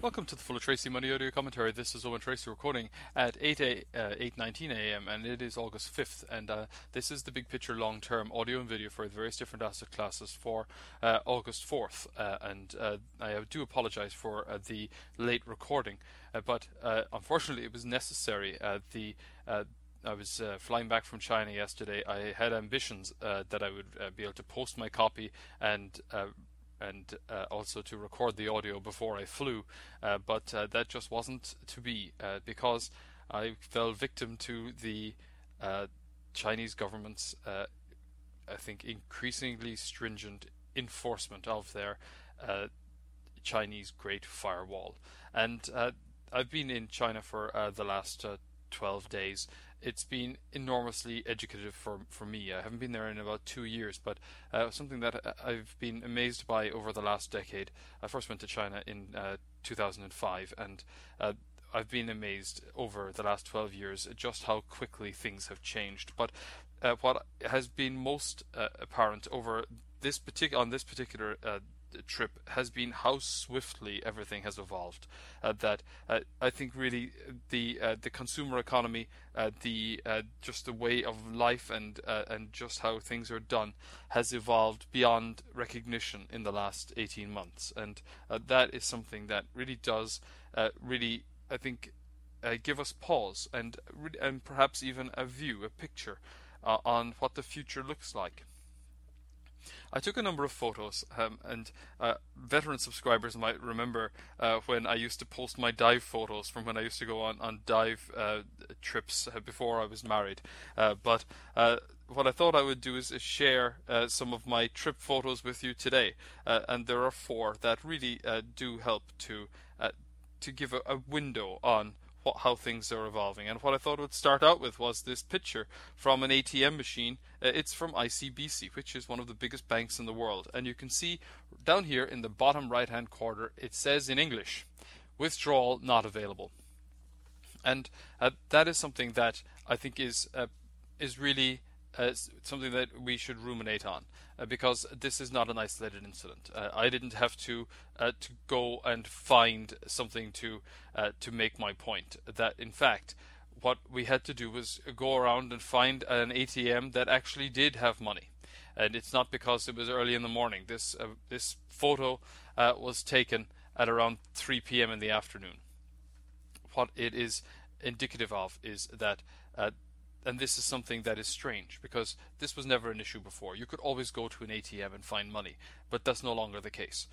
Welcome to the Full of Tracy Money Audio Commentary. This is Owen Tracy recording at 8:19 a.m. and it is August 5th. And this is the big picture long-term audio and video for the various different asset classes for August 4th. I do apologize for the late recording, but unfortunately it was necessary. I was flying back from China yesterday. I had ambitions that I would be able to post my copy and also to record the audio before I flew, but that just wasn't to be because I fell victim to the Chinese government's, I think, increasingly stringent enforcement of their Chinese Great Firewall. And I've been in China for the last 12 days. It's been enormously educative for me. I haven't been there in about 2 years, but something that I've been amazed by over the last decade. I first went to China in 2005, and I've been amazed over the last 12 years just how quickly things have changed. But what has been most apparent over this particular trip has been how swiftly everything has evolved. I think really the consumer economy, just the way of life and just how things are done has evolved beyond recognition in the last 18 months, and that is something that really does really, I think, give us pause and perhaps even a picture on what the future looks like. I took a number of photos, and veteran subscribers might remember when I used to post my dive photos from when I used to go on dive trips before I was married. But what I thought I would do is share some of my trip photos with you today, and there are 4 that really do help to give a window on how things are evolving. And what I thought would start out with was this picture from an ATM machine. It's from ICBC, which is one of the biggest banks in the world. And you can see down here in the bottom right hand corner, it says in English, "Withdrawal not available." And that is something that I think is really something that we should ruminate on, because this is not an isolated incident. I didn't have to go and find something to make my point. That in fact, what we had to do was go around and find an ATM that actually did have money, and it's not because it was early in the morning. This photo was taken at around 3 p.m. in the afternoon. What it is indicative of is that. And this is something that is strange, because this was never an issue before. You could always go to an ATM and find money, but that's no longer the case.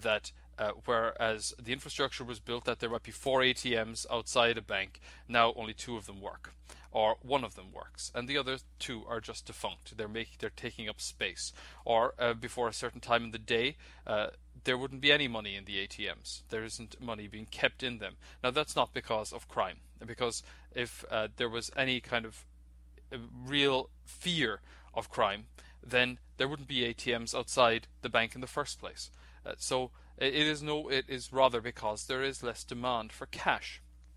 Whereas the infrastructure was built that there might be 4 ATMs outside a bank, now only 2 of them work, or 1 of them works, and the other 2 are just defunct. They're taking up space. Or before a certain time in the day, there wouldn't be any money in the ATMs. There isn't money being kept in them. Now that's not because of crime, because if there was any kind of real fear of crime, then there wouldn't be ATMs outside the bank in the first place. So it is rather because there is less demand for cash.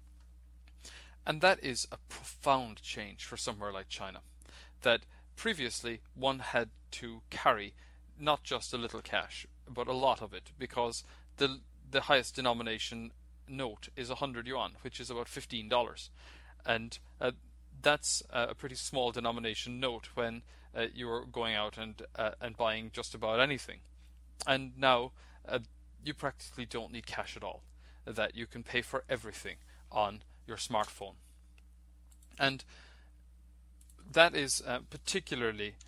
And that is a profound change for somewhere like China. That previously one had to carry not just a little cash, but a lot of it, because the highest denomination note is 100 yuan, which is about $15. And that's a pretty small denomination note when you're going out and buying just about anything. And now you practically don't need cash at all. That you can pay for everything on your smartphone. And that is particularly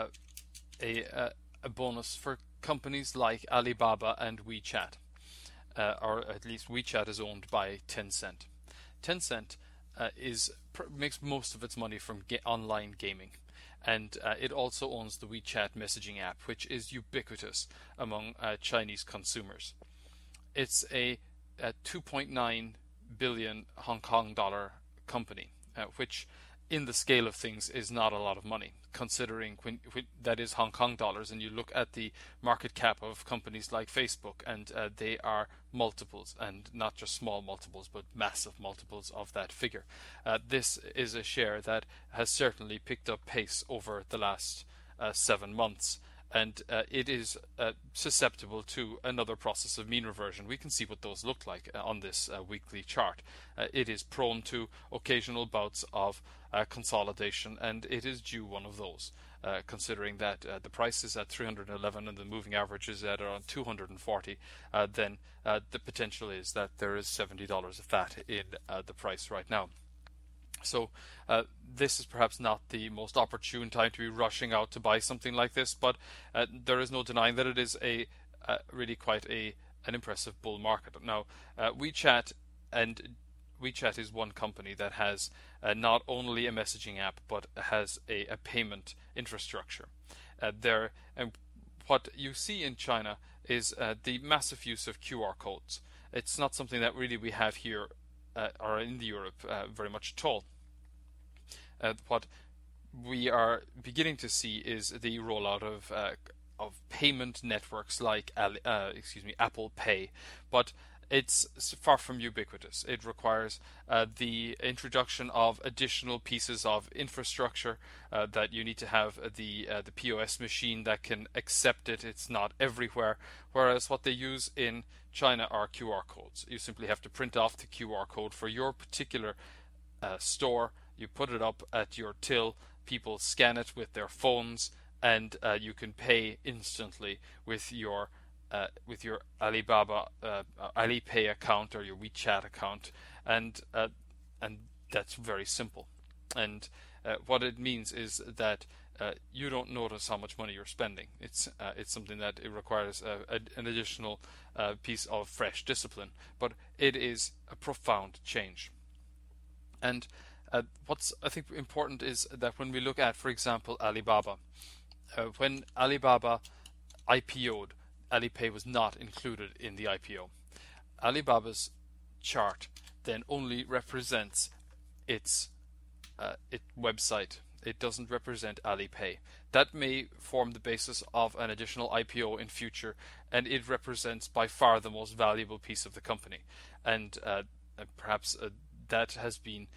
a bonus for companies like Alibaba and WeChat. Or at least WeChat is owned by Tencent. Tencent makes most of its money from online gaming, and it also owns the WeChat messaging app, which is ubiquitous among Chinese consumers. It's a 2.9 billion Hong Kong dollar company, which in the scale of things is not a lot of money, considering when that is Hong Kong dollars, and you look at the market cap of companies like Facebook, and they are multiples, and not just small multiples, but massive multiples of that figure. This is a share that has certainly picked up pace over the last 7 months, and it is susceptible to another process of mean reversion. We can see what those look like on this weekly chart. It is prone to occasional bouts of consolidation, and it is due one of those. Considering that the price is at 311 and the moving average is at around 240, then the potential is that there is $70 of fat in the price right now. So this is perhaps not the most opportune time to be rushing out to buy something like this, but there is no denying that it is a really quite an impressive bull market. Now, WeChat is one company that has not only a messaging app but has a payment infrastructure. And what you see in China is the massive use of QR codes. It's not something that really we have here or in Europe very much at all. What we are beginning to see is the rollout of payment networks like Apple Pay, but it's far from ubiquitous. It requires the introduction of additional pieces of infrastructure that you need to have the POS machine that can accept it. It's not everywhere. Whereas what they use in China are QR codes. You simply have to print off the QR code for your particular store. You put it up at your till. People scan it with their phones, and you can pay instantly with your Alibaba Alipay account or your WeChat account, and that's very simple. And what it means is that you don't notice how much money you're spending. It's something that it requires an additional piece of fresh discipline, but it is a profound change. And what's I think important is that when we look at, for example, Alibaba, when Alibaba IPO'd, Alipay was not included in the IPO. Alibaba's chart then only represents its website. It doesn't represent Alipay. That may form the basis of an additional IPO in future, and it represents by far the most valuable piece of the company. And perhaps that has been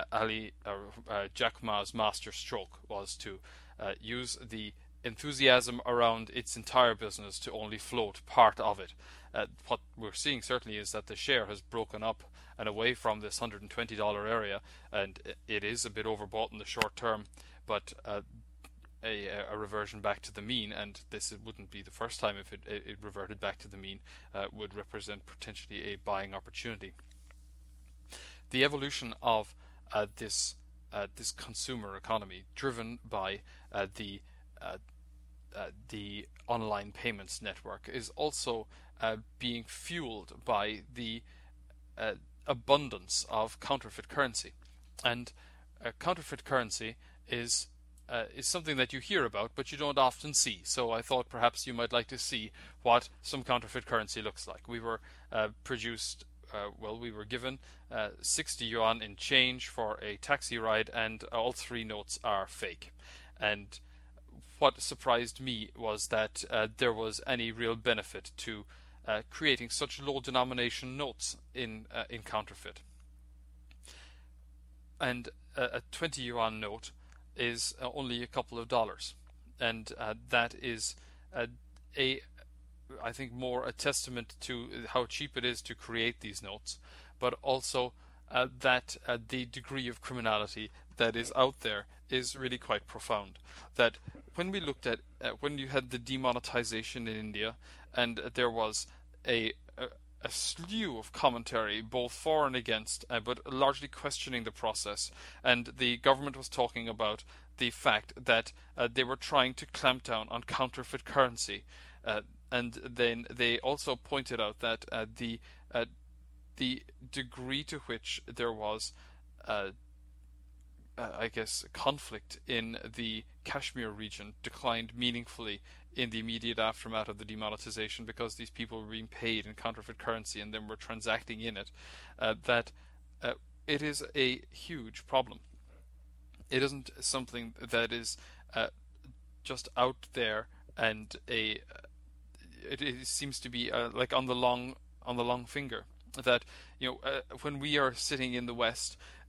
Jack Ma's master stroke, was to use the enthusiasm around its entire business to only float part of it. What we're seeing certainly is that the share has broken up and away from this $120 area, and it is a bit overbought in the short term, but a reversion back to the mean, and this wouldn't be the first time if it reverted back to the mean, would represent potentially a buying opportunity. The evolution of this consumer economy, driven by the online payments network, is also being fueled by the abundance of counterfeit currency. And counterfeit currency is something that you hear about but you don't often see. So I thought perhaps you might like to see what some counterfeit currency looks like. We were we were given 60 yuan in change for a taxi ride, and all three notes are fake. And what surprised me was that there was any real benefit to creating such low denomination notes in counterfeit. And a 20 yuan note is only a couple of dollars, and that is I think more a testament to how cheap it is to create these notes, but also that the degree of criminality that is out there is really quite profound. That when we looked at when you had the demonetization in India, and there was a slew of commentary, both for and against, but largely questioning the process, and the government was talking about the fact that they were trying to clamp down on counterfeit currency. And then they also pointed out that the degree to which there was, conflict in the Kashmir region declined meaningfully in the immediate aftermath of the demonetization, because these people were being paid in counterfeit currency and then were transacting in it. That it is a huge problem. It isn't something that is just out there and it seems to be like on the long finger. That when we are sitting in the West,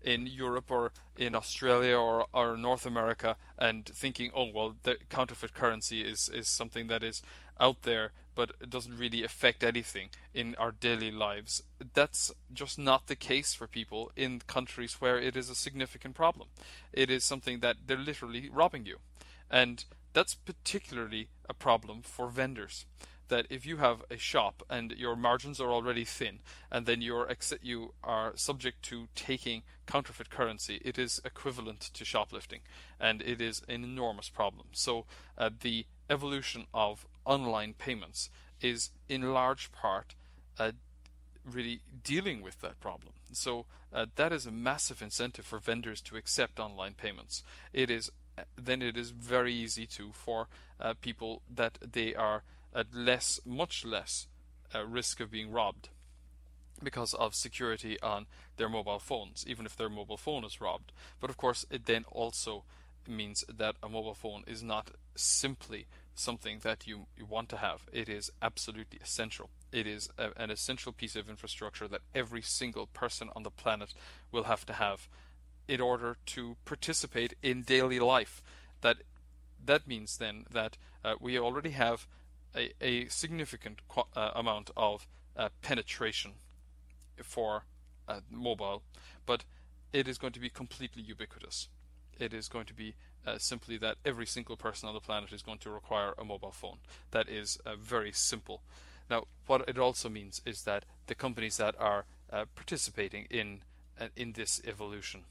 in Europe or in Australia or North America and thinking, oh, well, the counterfeit currency is something that is out there, but it doesn't really affect anything in our daily lives. That's just not the case for people in countries where it is a significant problem. It is something that they're literally robbing you. And that's particularly a problem for vendors. That if you have a shop and your margins are already thin, and then you are subject to taking counterfeit currency, it is equivalent to shoplifting, and it is an enormous problem. So the evolution of online payments is in large part really dealing with that problem. So that is a massive incentive for vendors to accept online payments. It is very easy for people that they are at much less risk of being robbed because of security on their mobile phones, even if their mobile phone is robbed. But of course, it then also means that a mobile phone is not simply something that you want to have. It is absolutely essential. It is an essential piece of infrastructure that every single person on the planet will have to have in order to participate in daily life. That means then that we already have a significant amount of penetration for mobile, but it is going to be completely ubiquitous. It is going to be simply that every single person on the planet is going to require a mobile phone. That is very simple. Now, what it also means is that the companies that are participating in this evolution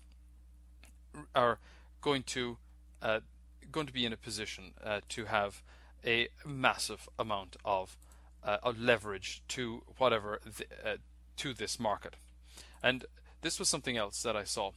are going to be in a position to have a massive amount of leverage to to this market. And this was something else that I saw,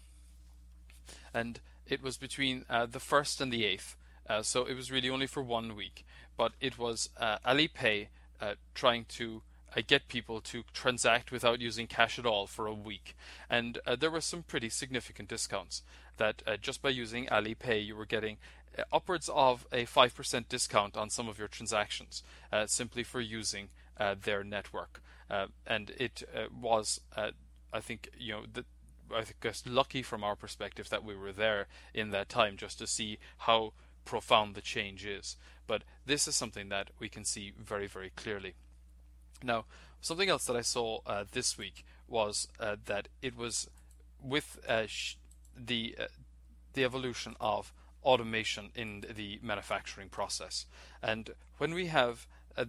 and it was between the 1st and the 8th, so it was really only for 1 week, but it was Alipay trying to get people to transact without using cash at all for a week. And there were some pretty significant discounts that just by using Alipay you were getting upwards of a 5% discount on some of your transactions simply for using their network. And it was, I think, I guess lucky from our perspective that we were there in that time just to see how profound the change is. But this is something that we can see very, very clearly. Now, something else that I saw this week was that it was with the evolution of automation in the manufacturing process. And when we have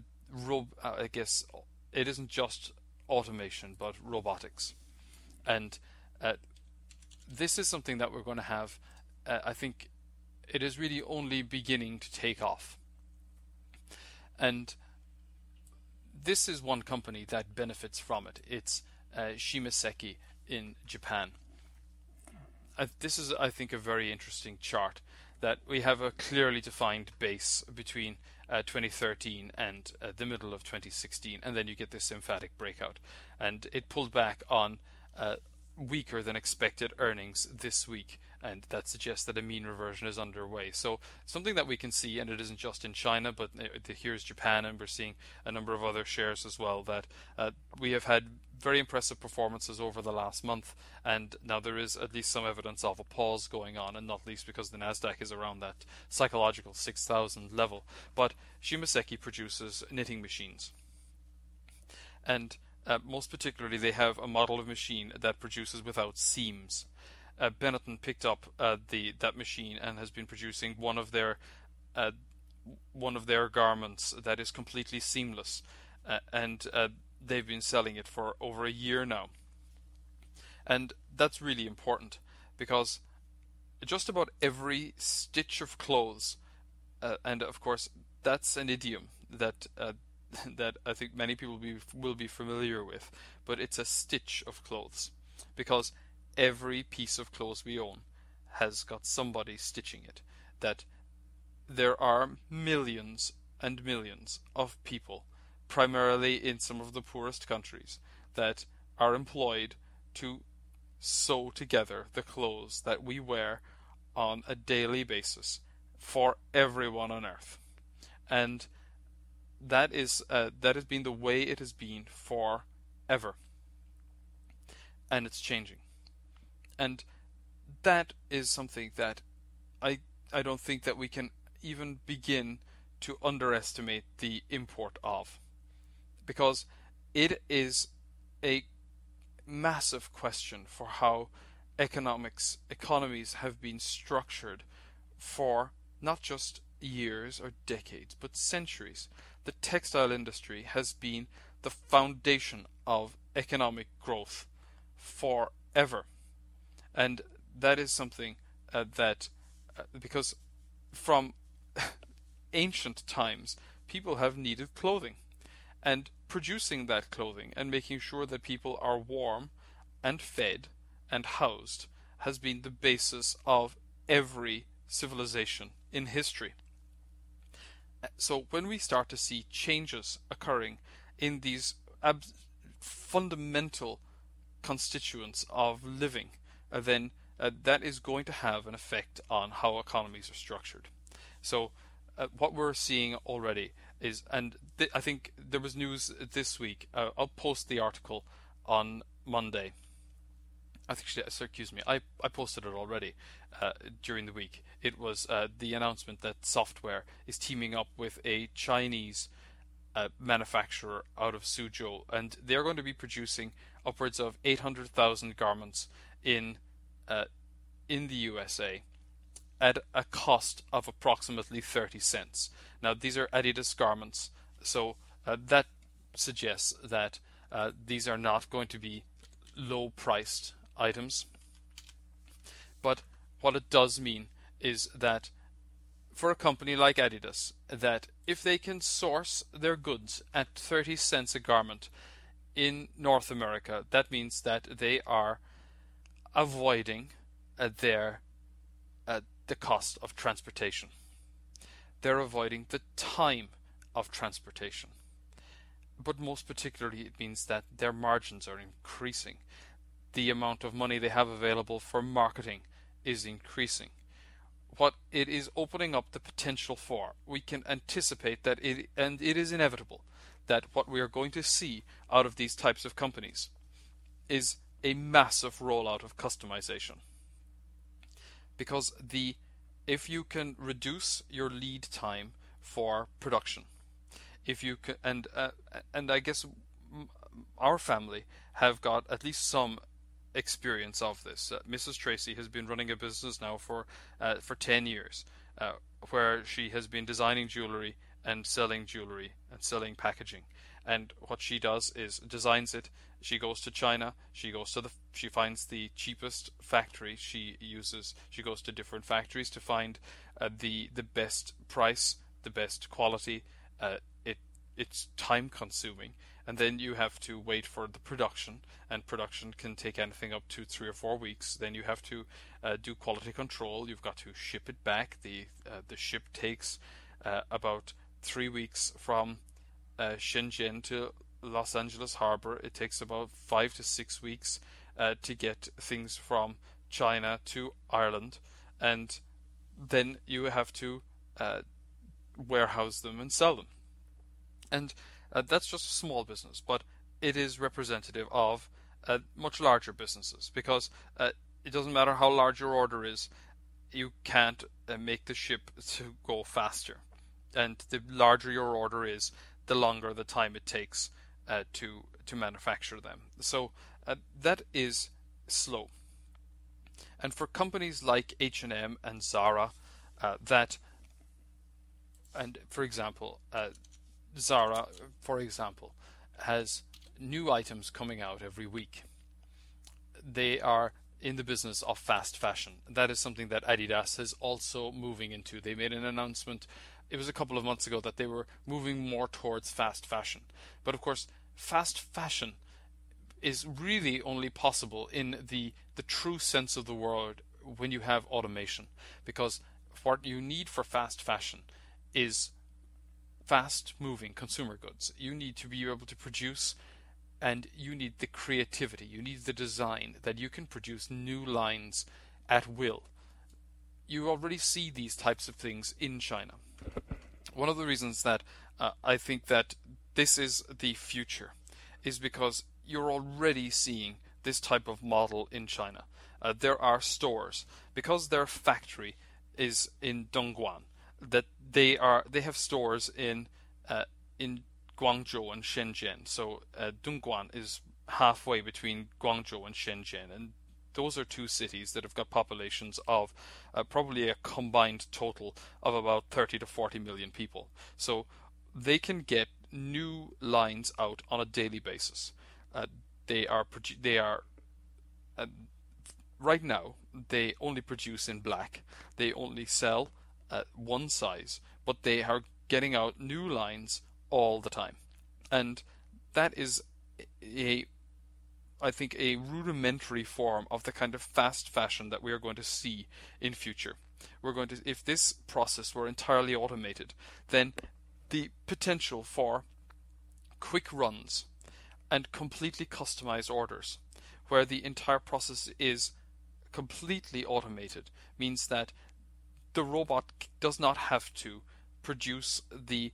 I guess it isn't just automation, but robotics. And this is something that we're going to have, I think it is really only beginning to take off. And this is one company that benefits from it. It's Shimaseki in Japan. This is, I think, a very interesting chart, that we have a clearly defined base between 2013 and the middle of 2016, and then you get this emphatic breakout. And it pulled back on weaker than expected earnings this week, and that suggests that a mean reversion is underway. So something that we can see, and it isn't just in China, but here's Japan, and we're seeing a number of other shares as well, that we have had very impressive performances over the last month, and now there is at least some evidence of a pause going on, and not least because the Nasdaq is around that psychological 6,000 level. But Shimaseki produces knitting machines, and most particularly they have a model of machine that produces without seams. Benetton picked up that machine and has been producing one of their garments that is completely seamless, and they've been selling it for over a year now. And that's really important, because just about every stitch of clothes, and of course that's an idiom that that I think many people will be familiar with, but it's a stitch of clothes, because every piece of clothes we own has got somebody stitching it. That there are millions and millions of people, primarily in some of the poorest countries, that are employed to sew together the clothes that we wear on a daily basis for everyone on earth. And that has been the way it has been forever, and it's changing. And that is something that I I don't think that we can even begin to underestimate the import of, because it is a massive question for how economies have been structured for not just years or decades, but centuries. The textile industry has been the foundation of economic growth forever. And that is something that, because from ancient times, people have needed clothing. And producing that clothing and making sure that people are warm and fed and housed has been the basis of every civilization in history. So when we start to see changes occurring in these fundamental constituents of living, then that is going to have an effect on how economies are structured. So what we're seeing already is, and I think there was news this week. I'll post the article on Monday. Actually, excuse me, I posted it already during the week. It was the announcement that Software is teaming up with a Chinese manufacturer out of Suzhou, and they're going to be producing upwards of 800,000 garments in the USA at a cost of approximately 30 cents. Now, these are Adidas garments, so that suggests that these are not going to be low-priced items. But what it does mean is that for a company like Adidas, that if they can source their goods at 30 cents a garment in North America, that means that they are avoiding the cost of transportation. They're avoiding the time of transportation. But most particularly, it means that their margins are increasing. The amount of money they have available for marketing is increasing. What it is opening up the potential for, we can anticipate that it is inevitable, that what we are going to see out of these types of companies is a massive rollout of customization. Because if you can reduce your lead time for production, if you can, and I guess our family have got at least some experience of this. Mrs. Tracy has been running a business now for 10 years, where she has been designing jewelry and selling packaging. And what she does is designs it. She goes to China. She finds the cheapest factory. She goes to different factories to find the best price, the best quality. It's time consuming, and then you have to wait for the production, and production can take anything up to 3 or 4 weeks. Then you have to do quality control. You've got to ship it back. The ship takes about 3 weeks from Shenzhen to Los Angeles Harbor. It takes about 5 to 6 weeks to get things from China to Ireland, and then you have to warehouse them and sell them. And that's just a small business, but it is representative of much larger businesses, because it doesn't matter how large your order is, you can't make the ship to go faster. And the larger your order is, the longer the time it takes to manufacture them. So that is slow. And for companies like H&M and Zara, Zara, for example, has new items coming out every week. They are in the business of fast fashion. That is something that Adidas is also moving into. They made an announcement, it was a couple of months ago, that they were moving more towards fast fashion. But of course, fast fashion is really only possible in the true sense of the word when you have automation. Because what you need for fast fashion is fast-moving consumer goods. You need to be able to produce, and you need the creativity, you need the design, that you can produce new lines at will. You already see these types of things in China. One of the reasons that I think that this is the future is because you're already seeing this type of model in China. There are stores, because their factory is in Dongguan, that they have stores in Guangzhou and Shenzhen. So Dongguan is halfway between Guangzhou and Shenzhen, and those are two cities that have got populations of probably a combined total of about 30 to 40 million people. So they can get new lines out on a daily basis. They are right now they only produce in black. They only sell one size, but they are getting out new lines all the time, and that is I think a rudimentary form of the kind of fast fashion that we are going to see in future. If this process were entirely automated, then the potential for quick runs and completely customized orders, where the entire process is completely automated, means that the robot does not have to produce the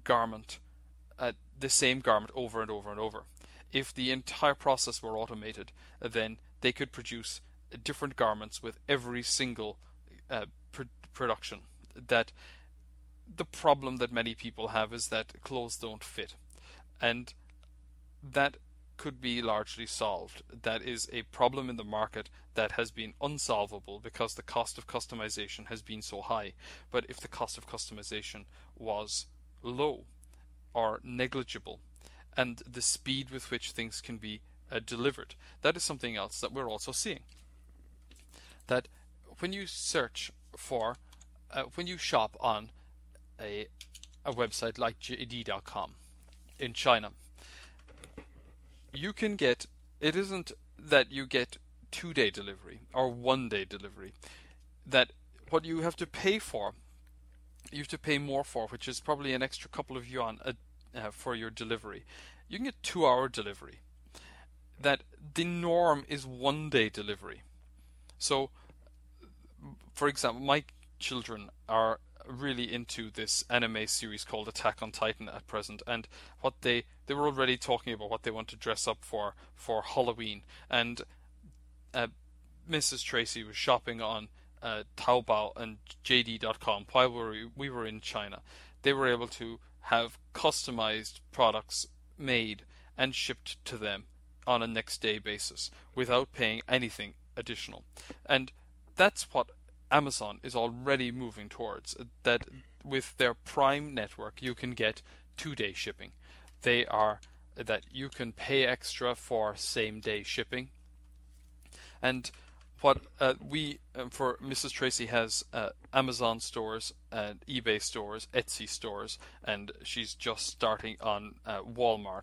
same garment over and over and over. If the entire process were automated, then they could produce different garments with every single production. That the problem that many people have is that clothes don't fit, and that could be largely solved. That is a problem in the market that has been unsolvable because the cost of customization has been so high. But if the cost of customization was low or negligible, and the speed with which things can be delivered, that is something else that we're also seeing. That when you search for, when you shop on a website like JD.com in China, you can get, it isn't that you get 2-day delivery or 1-day delivery. That what you have to pay for, you have to pay more for, which is probably an extra couple of yuan for your delivery. You can get 2-hour delivery. That the norm is 1-day delivery. So, for example, my children are really into this anime series called Attack on Titan at present, and what they were already talking about what they want to dress up for Halloween, and Mrs. Tracy was shopping on Taobao and JD.com while we were in China. They were able to have customized products made and shipped to them on a next day basis without paying anything additional. And that's what Amazon is already moving towards, that with their Prime network you can get 2-day shipping. They are that you can pay extra for same day shipping. And what for Mrs. Tracy has Amazon stores and eBay stores, Etsy stores, and she's just starting on Walmart.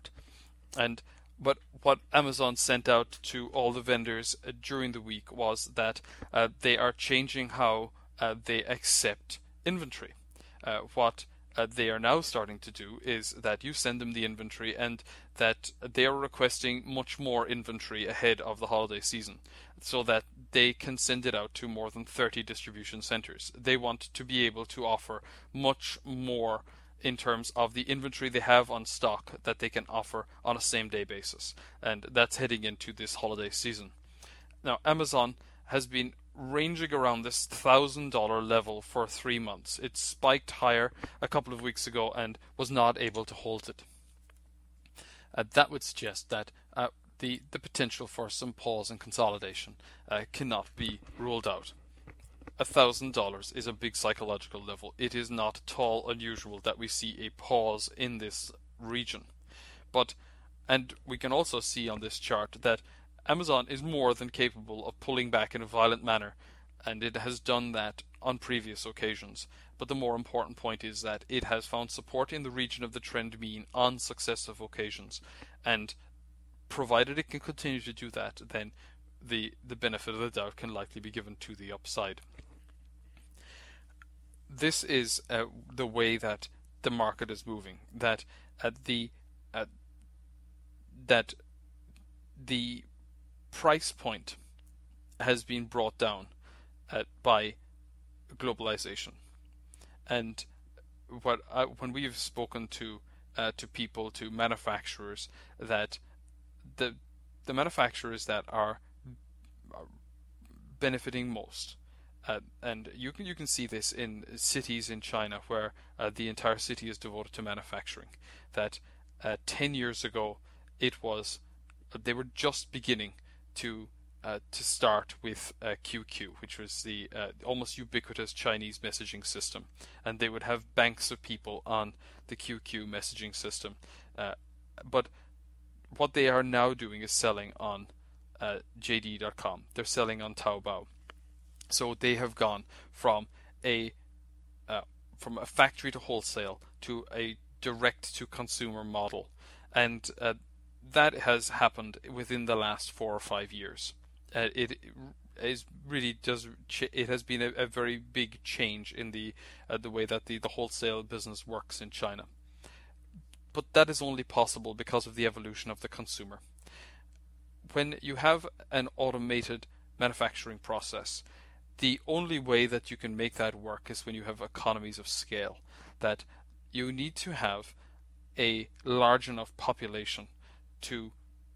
But what Amazon sent out to all the vendors during the week was that they are changing how they accept inventory. What they are now starting to do is that you send them the inventory, and that they are requesting much more inventory ahead of the holiday season, so that they can send it out to more than 30 distribution centers. They want to be able to offer much more in terms of the inventory they have on stock that they can offer on a same-day basis, and that's heading into this holiday season. Now, Amazon has been ranging around this $1,000 level for 3 months. It spiked higher a couple of weeks ago and was not able to hold it. That would suggest that the potential for some pause and consolidation cannot be ruled out. $1,000 is a big psychological level. It is not at all unusual that we see a pause in this region. And we can also see on this chart that Amazon is more than capable of pulling back in a violent manner, and it has done that on previous occasions. But the more important point is that it has found support in the region of the trend mean on successive occasions, and provided it can continue to do that, then the benefit of the doubt can likely be given to the upside. This is the way that the market is moving. That the price point has been brought down by globalization, and when we have spoken to people, to manufacturers, that the manufacturers that are benefiting most. And you can see this in cities in China where the entire city is devoted to manufacturing. That 10 years ago, they were just beginning to start with QQ, which was the almost ubiquitous Chinese messaging system, and they would have banks of people on the QQ messaging system. But what they are now doing is selling on JD.com. They're selling on Taobao. So they have gone from a factory to wholesale to a direct to consumer model, and that has happened within the last 4 or 5 years. It has been a very big change in the way that the wholesale business works in China. But that is only possible because of the evolution of the consumer. When you have an automated manufacturing process, the only way that you can make that work is when you have economies of scale. That you need to have a large enough population to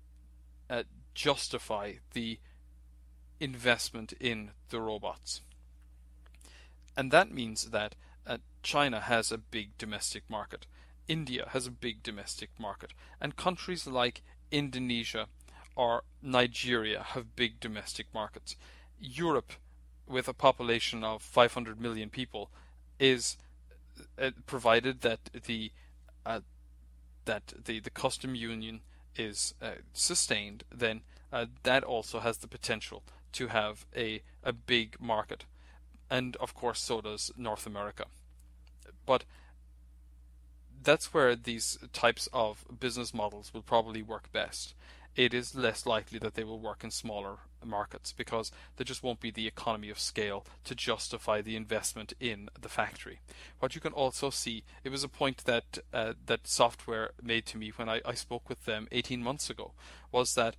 justify the investment in the robots. And that means that China has a big domestic market. India has a big domestic market. And countries like Indonesia or Nigeria have big domestic markets. Europe, with a population of 500 million people, is provided that the custom union is sustained, then that also has the potential to have a big market. And of course so does North America. But that's where these types of business models will probably work best. It is less likely that they will work in smaller markets because there just won't be the economy of scale to justify the investment in the factory. What you can also see, it was a point that Software made to me when I spoke with them 18 months ago, was that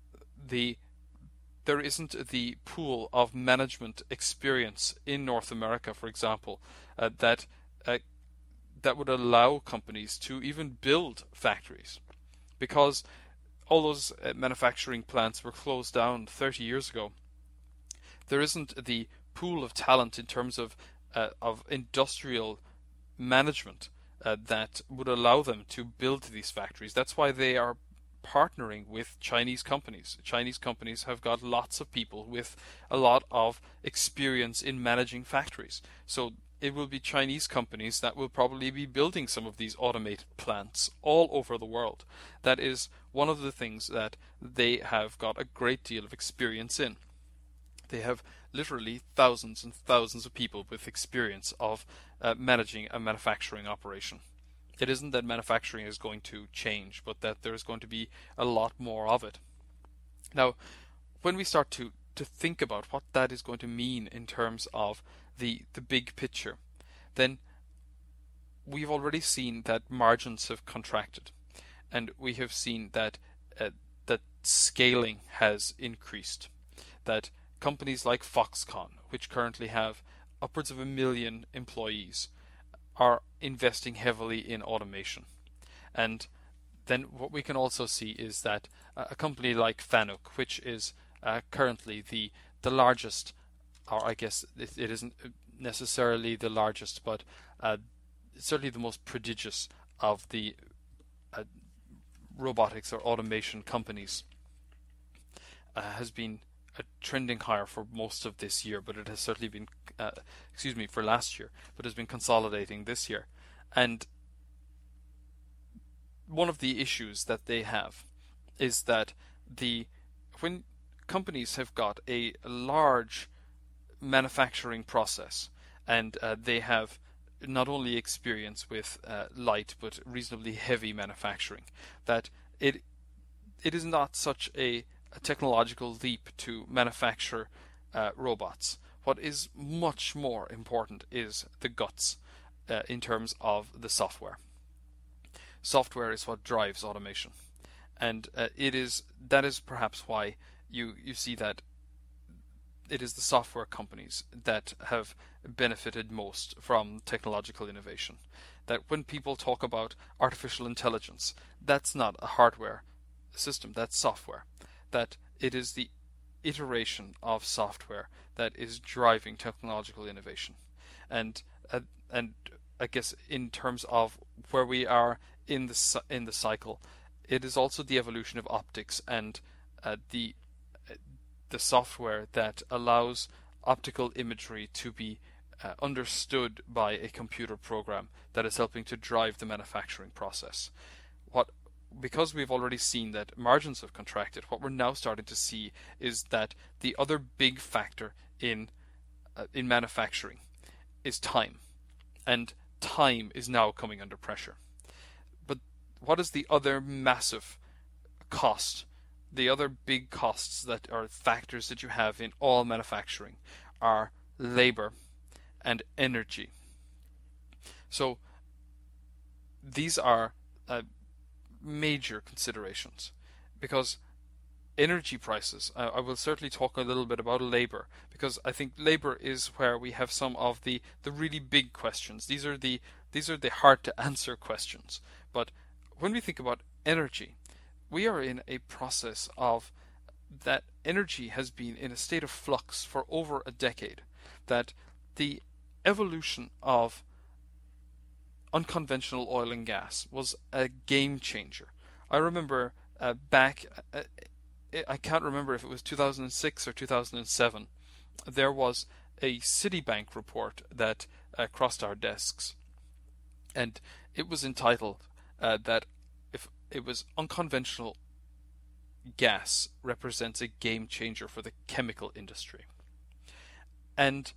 there isn't the pool of management experience in North America, for example, that would allow companies to even build factories, because all those manufacturing plants were closed down 30 years ago. There isn't the pool of talent in terms of industrial management that would allow them to build these factories. That's why they are partnering with Chinese companies. Chinese companies have got lots of people with a lot of experience in managing factories. So it will be Chinese companies that will probably be building some of these automated plants all over the world. That is one of the things that they have got a great deal of experience in. They have literally thousands and thousands of people with experience of managing a manufacturing operation. It isn't that manufacturing is going to change, but that there's going to be a lot more of it. Now, when we start to think about what that is going to mean in terms of the big picture, then we've already seen that margins have contracted, and we have seen that that scaling has increased. That companies like Foxconn, which currently have upwards of 1 million employees, are investing heavily in automation. And then what we can also see is that a company like Fanuc, which is currently the largest, or I guess it isn't necessarily the largest, but certainly the most prodigious of the robotics or automation companies, has been trending higher for most of this year, but it has certainly been, for last year, but has been consolidating this year. And one of the issues that they have is that when companies have got a large manufacturing process, and they have not only experience with light but reasonably heavy manufacturing, that it is not such a technological leap to manufacture robots. What is much more important is the guts in terms of the software. Software is what drives automation, and that is perhaps why you see that it is the software companies that have benefited most from technological innovation. That when people talk about artificial intelligence, that's not a hardware system, that's software. that it is the iteration of software that is driving technological innovation. And and I guess in terms of where we are in the cycle, it is also the evolution of optics and the software that allows optical imagery to be understood by a computer program that is helping to drive the manufacturing process. Because we've already seen that margins have contracted, what we're now starting to see is that the other big factor in manufacturing is time, and time is now coming under pressure. But what is the other massive cost? The other big costs that are factors that you have in all manufacturing are labor and energy. So these are major considerations, because energy prices, I will certainly talk a little bit about labor, because I think labor is where we have some of the really big questions. These are the hard to answer questions. But when we think about energy, we are in a process of that energy has been in a state of flux for over a decade, that the evolution of unconventional oil and gas was a game changer. I remember back, I can't remember if it was 2006 or 2007, there was a Citibank report that crossed our desks, and it was entitled that if it was unconventional gas represents a game changer for the chemical industry. And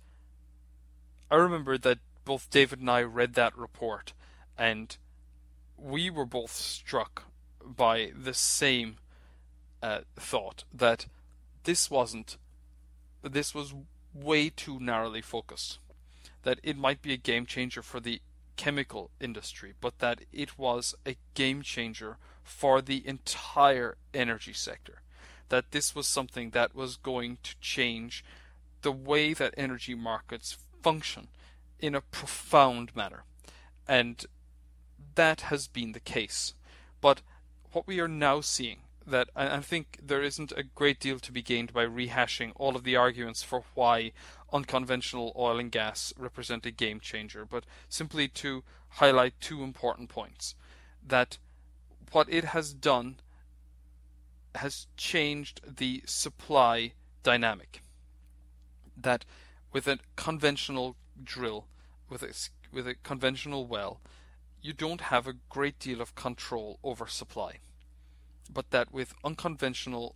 I remember that both David and I read that report, and we were both struck by the same thought, that this was way too narrowly focused, that it might be a game changer for the chemical industry, but that it was a game changer for the entire energy sector, that this was something that was going to change the way that energy markets function in a profound manner. And that has been the case. But what we are now seeing, that I think there isn't a great deal to be gained by rehashing all of the arguments for why unconventional oil and gas represent a game changer, but simply to highlight two important points. That what it has done has changed the supply dynamic. That with a conventional drill, with a conventional well, you don't have a great deal of control over supply. But that with unconventional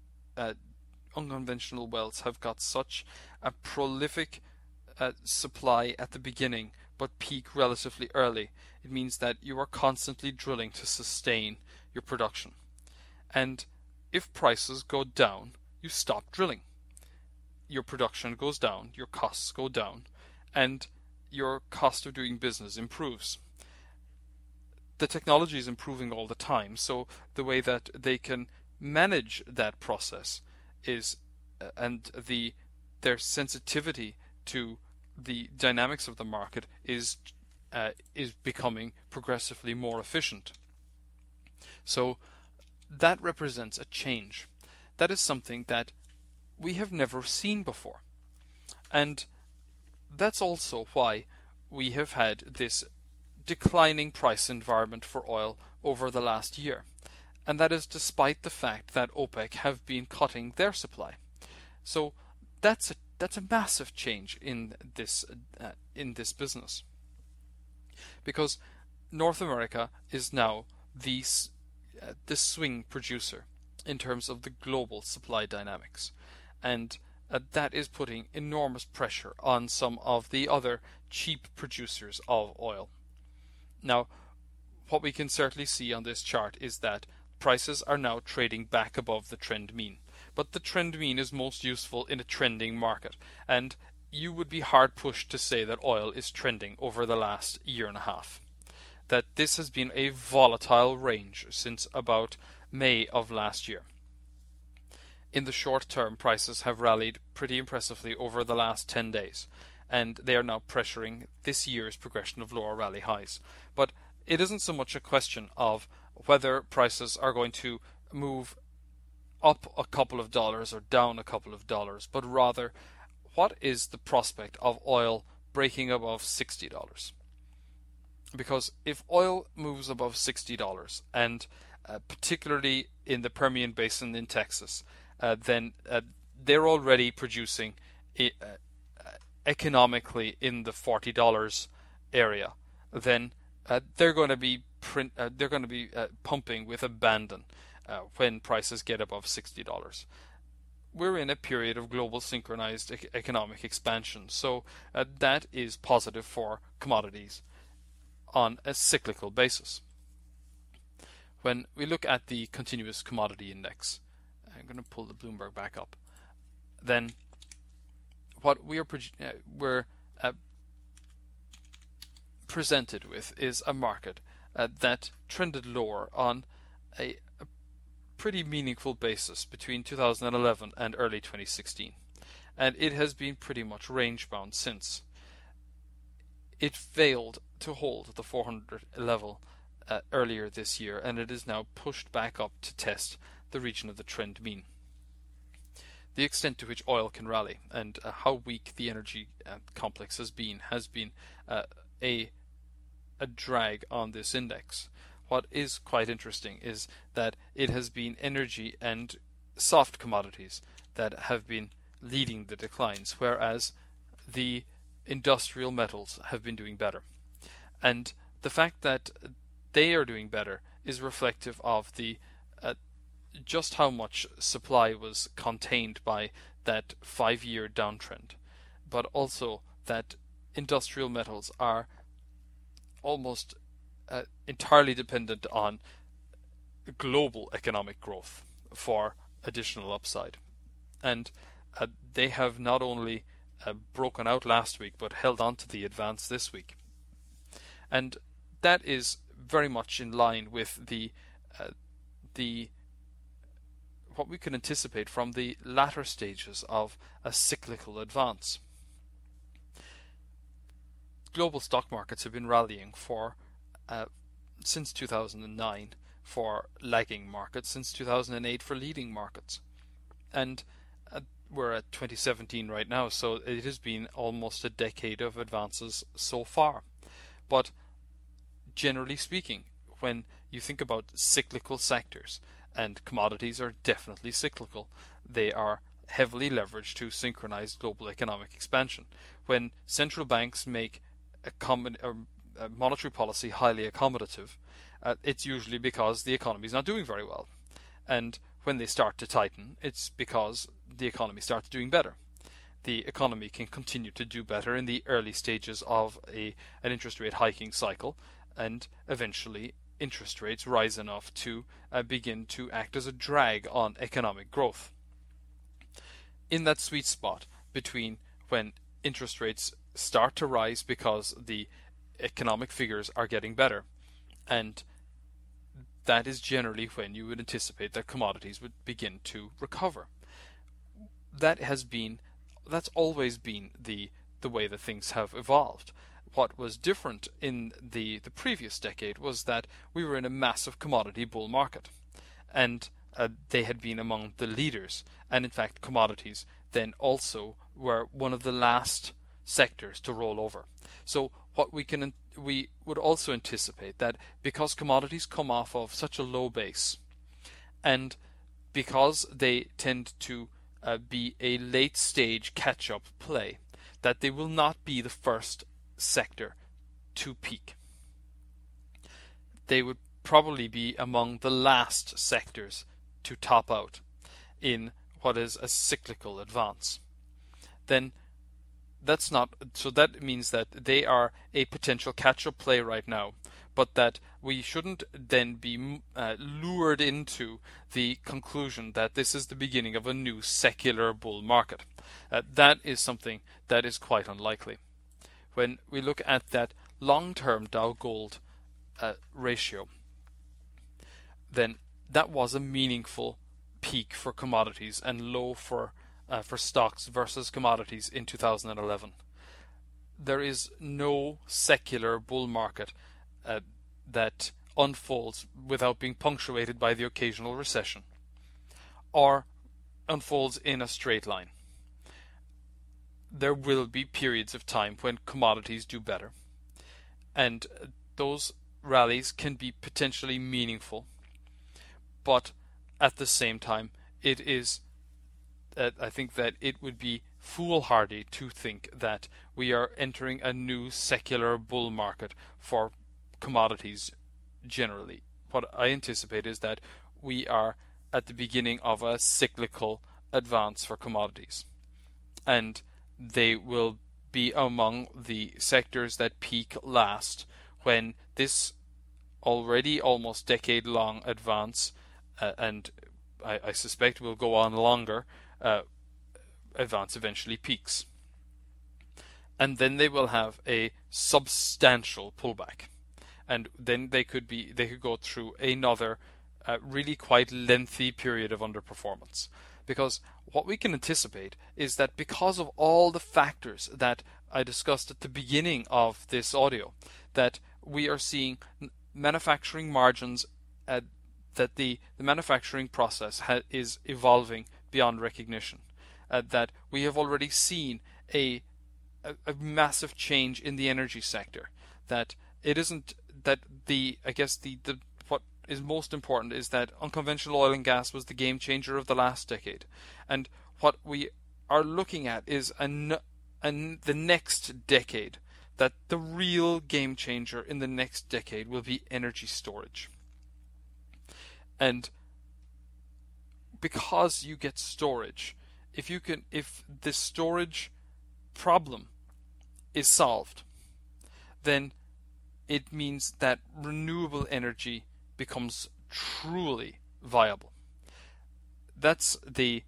wells have got such a prolific supply at the beginning, but peak relatively early, it means that you are constantly drilling to sustain your production. And if prices go down, you stop drilling. Your production goes down, your costs go down, and your cost of doing business improves. The technology is improving all the time, so the way that they can manage that process is, and their sensitivity to the dynamics of the market is becoming progressively more efficient. So that represents a change. That is something that we have never seen before. And that's also why we have had this declining price environment for oil over the last year. And that is despite the fact that OPEC have been cutting their supply. So that's a massive change in this business. Because North America is now the swing producer in terms of the global supply dynamics. And that is putting enormous pressure on some of the other cheap producers of oil. Now, what we can certainly see on this chart is that prices are now trading back above the trend mean. But the trend mean is most useful in a trending market, and you would be hard pushed to say that oil is trending over the last year and a half. That this has been a volatile range since about May of last year. In the short term, prices have rallied pretty impressively over the last 10 days, and they are now pressuring this year's progression of lower rally highs. But it isn't so much a question of whether prices are going to move up a couple of dollars or down a couple of dollars, but rather what is the prospect of oil breaking above $60? Because if oil moves above $60, and particularly in the Permian Basin in Texas, then they're already producing economically in the $40 area, then they're going to be pumping with abandon when prices get above $60. We're in a period of global synchronized economic expansion, so that is positive for commodities on a cyclical basis. When we look at the continuous commodity index, I'm going to pull the Bloomberg back up, then what we're presented with is a market that trended lower on a pretty meaningful basis between 2011 and early 2016, and it has been pretty much range bound since. It failed to hold the 400 level earlier this year, and it is now pushed back up to test the region of the trend mean. The extent to which oil can rally and how weak the energy complex has been a drag on this index. What is quite interesting is that it has been energy and soft commodities that have been leading the declines, whereas the industrial metals have been doing better. And the fact that they are doing better is reflective of the just how much supply was contained by that 5-year downtrend, but also that industrial metals are almost entirely dependent on global economic growth for additional upside. And they have not only broken out last week, but held on to the advance this week. And that is very much in line with the what we can anticipate from the latter stages of a cyclical advance. Global stock markets have been rallying for since 2009 for lagging markets, since 2008 for leading markets, and we're at 2017 right now, so it has been almost a decade of advances so far. But generally speaking, when you think about cyclical sectors, and commodities are definitely cyclical, they are heavily leveraged to synchronize global economic expansion. When central banks make a monetary policy highly accommodative, it's usually because the economy is not doing very well. And when they start to tighten, it's because the economy starts doing better. The economy can continue to do better in the early stages of an interest rate hiking cycle, and eventually interest rates rise enough to begin to act as a drag on economic growth. In that sweet spot between when interest rates start to rise because the economic figures are getting better, and that is generally when you would anticipate that commodities would begin to recover. That's always been the way that things have evolved. What was different in the previous decade was that we were in a massive commodity bull market, and they had been among the leaders, and in fact commodities then also were one of the last sectors to roll over. So what we would also anticipate that because commodities come off of such a low base, and because they tend to be a late stage catch-up play, that they will not be the first sector to peak. They would probably be among the last sectors to top out in what is a cyclical advance. Then that means that they are a potential catch-up play right now, but that we shouldn't then be lured into the conclusion that this is the beginning of a new secular bull market. That is something that is quite unlikely. When we look at that long-term Dow Gold ratio, then that was a meaningful peak for commodities and low for stocks versus commodities in 2011. There is no secular bull market that unfolds without being punctuated by the occasional recession. or unfolds in a straight line. There will be periods of time when commodities do better, and those rallies can be potentially meaningful, but at the same time I think that it would be foolhardy to think that we are entering a new secular bull market for commodities generally. What I anticipate is that we are at the beginning of a cyclical advance for commodities, and they will be among the sectors that peak last when this already almost decade-long advance, and I suspect will go on longer, advance eventually peaks. And then they will have a substantial pullback, and then they could go through another really quite lengthy period of underperformance. Because what we can anticipate is that because of all the factors that I discussed at the beginning of this audio, that we are seeing manufacturing margins, that the manufacturing process is evolving beyond recognition, that we have already seen a massive change in the energy sector, that it isn't that I guess the what is most important is that unconventional oil and gas was the game changer of the last decade, and what we are looking at is the next decade, that the real game changer in the next decade will be energy storage. And because you get storage, if the storage problem is solved, then it means that renewable energy becomes truly viable. That's a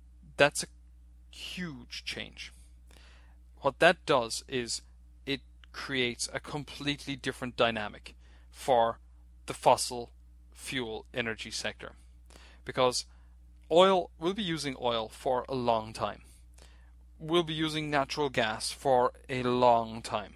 huge change. What that does is it creates a completely different dynamic for the fossil fuel energy sector, because we'll be using oil for a long time. We'll be using natural gas for a long time.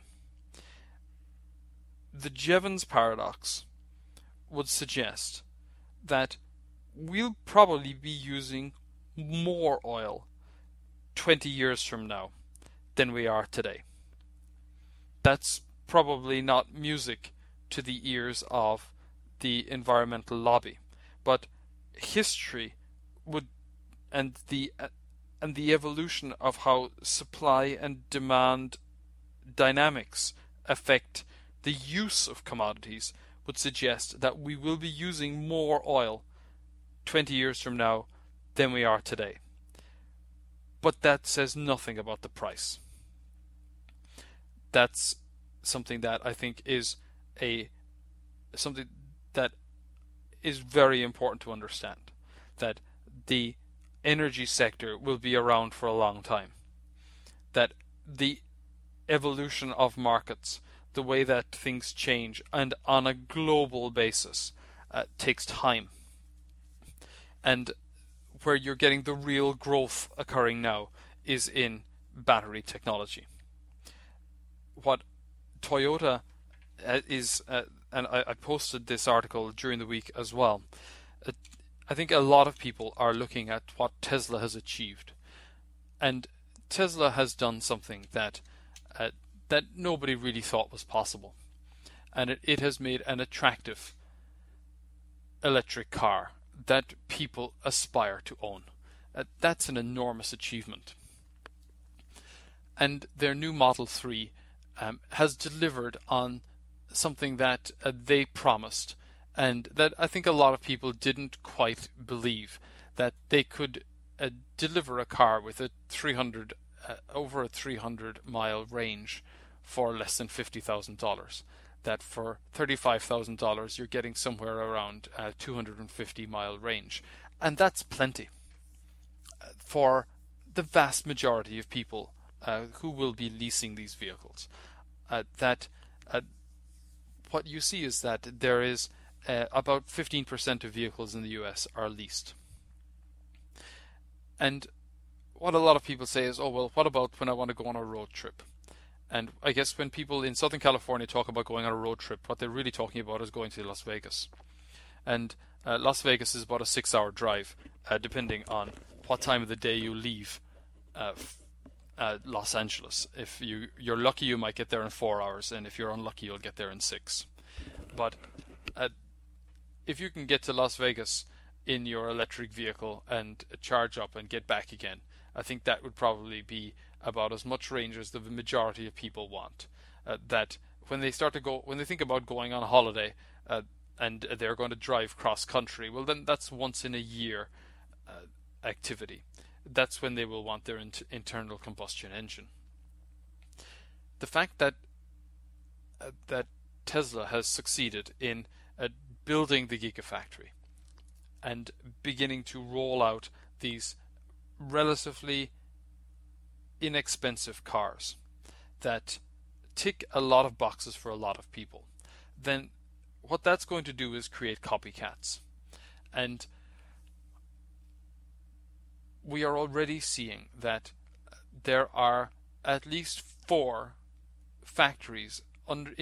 The Jevons paradox would suggest that we'll probably be using more oil 20 years from now than we are today. That's probably not music to the ears of the environmental lobby, but history would, and the evolution of how supply and demand dynamics affect the use of commodities would suggest that we will be using more oil 20 years from now than we are today. But that says nothing about the price. That's something that I think is something that is very important to understand, that the energy sector will be around for a long time, that the evolution of markets, the way that things change and on a global basis, takes time, and where you're getting the real growth occurring now is in battery technology. What Toyota is, and I posted this article during the week as well, I think a lot of people are looking at what Tesla has achieved, and Tesla has done something that nobody really thought was possible, and it has made an attractive electric car that people aspire to own. That's an enormous achievement. And their new Model 3 has delivered on something that they promised, and that I think a lot of people didn't quite believe, that they could deliver a car with a over a 300-mile range for less than $50,000. That for $35,000 you're getting somewhere around a 250-mile range, and that's plenty for the vast majority of people who will be leasing these vehicles. What you see is that there is about 15% of vehicles in the US are leased. And what a lot of people say is, oh well, what about when I want to go on a road trip? And I guess when people in Southern California talk about going on a road trip, what they're really talking about is going to Las Vegas. And Las Vegas is about a 6-hour drive, depending on what time of the day you leave Los Angeles. If you're lucky, you might get there in 4 hours, and if you're unlucky, you'll get there in 6. But if you can get to Las Vegas in your electric vehicle and charge up and get back again, I think that would probably be about as much range as the majority of people want. That when they think about going on a holiday and they're going to drive cross country, well, then that's once in a year activity. That's when they will want their internal combustion engine. The fact that Tesla has succeeded in building the Gigafactory and beginning to roll out these relatively inexpensive cars that tick a lot of boxes for a lot of people, then what that's going to do is create copycats. And we are already seeing that there are at least 4 factories under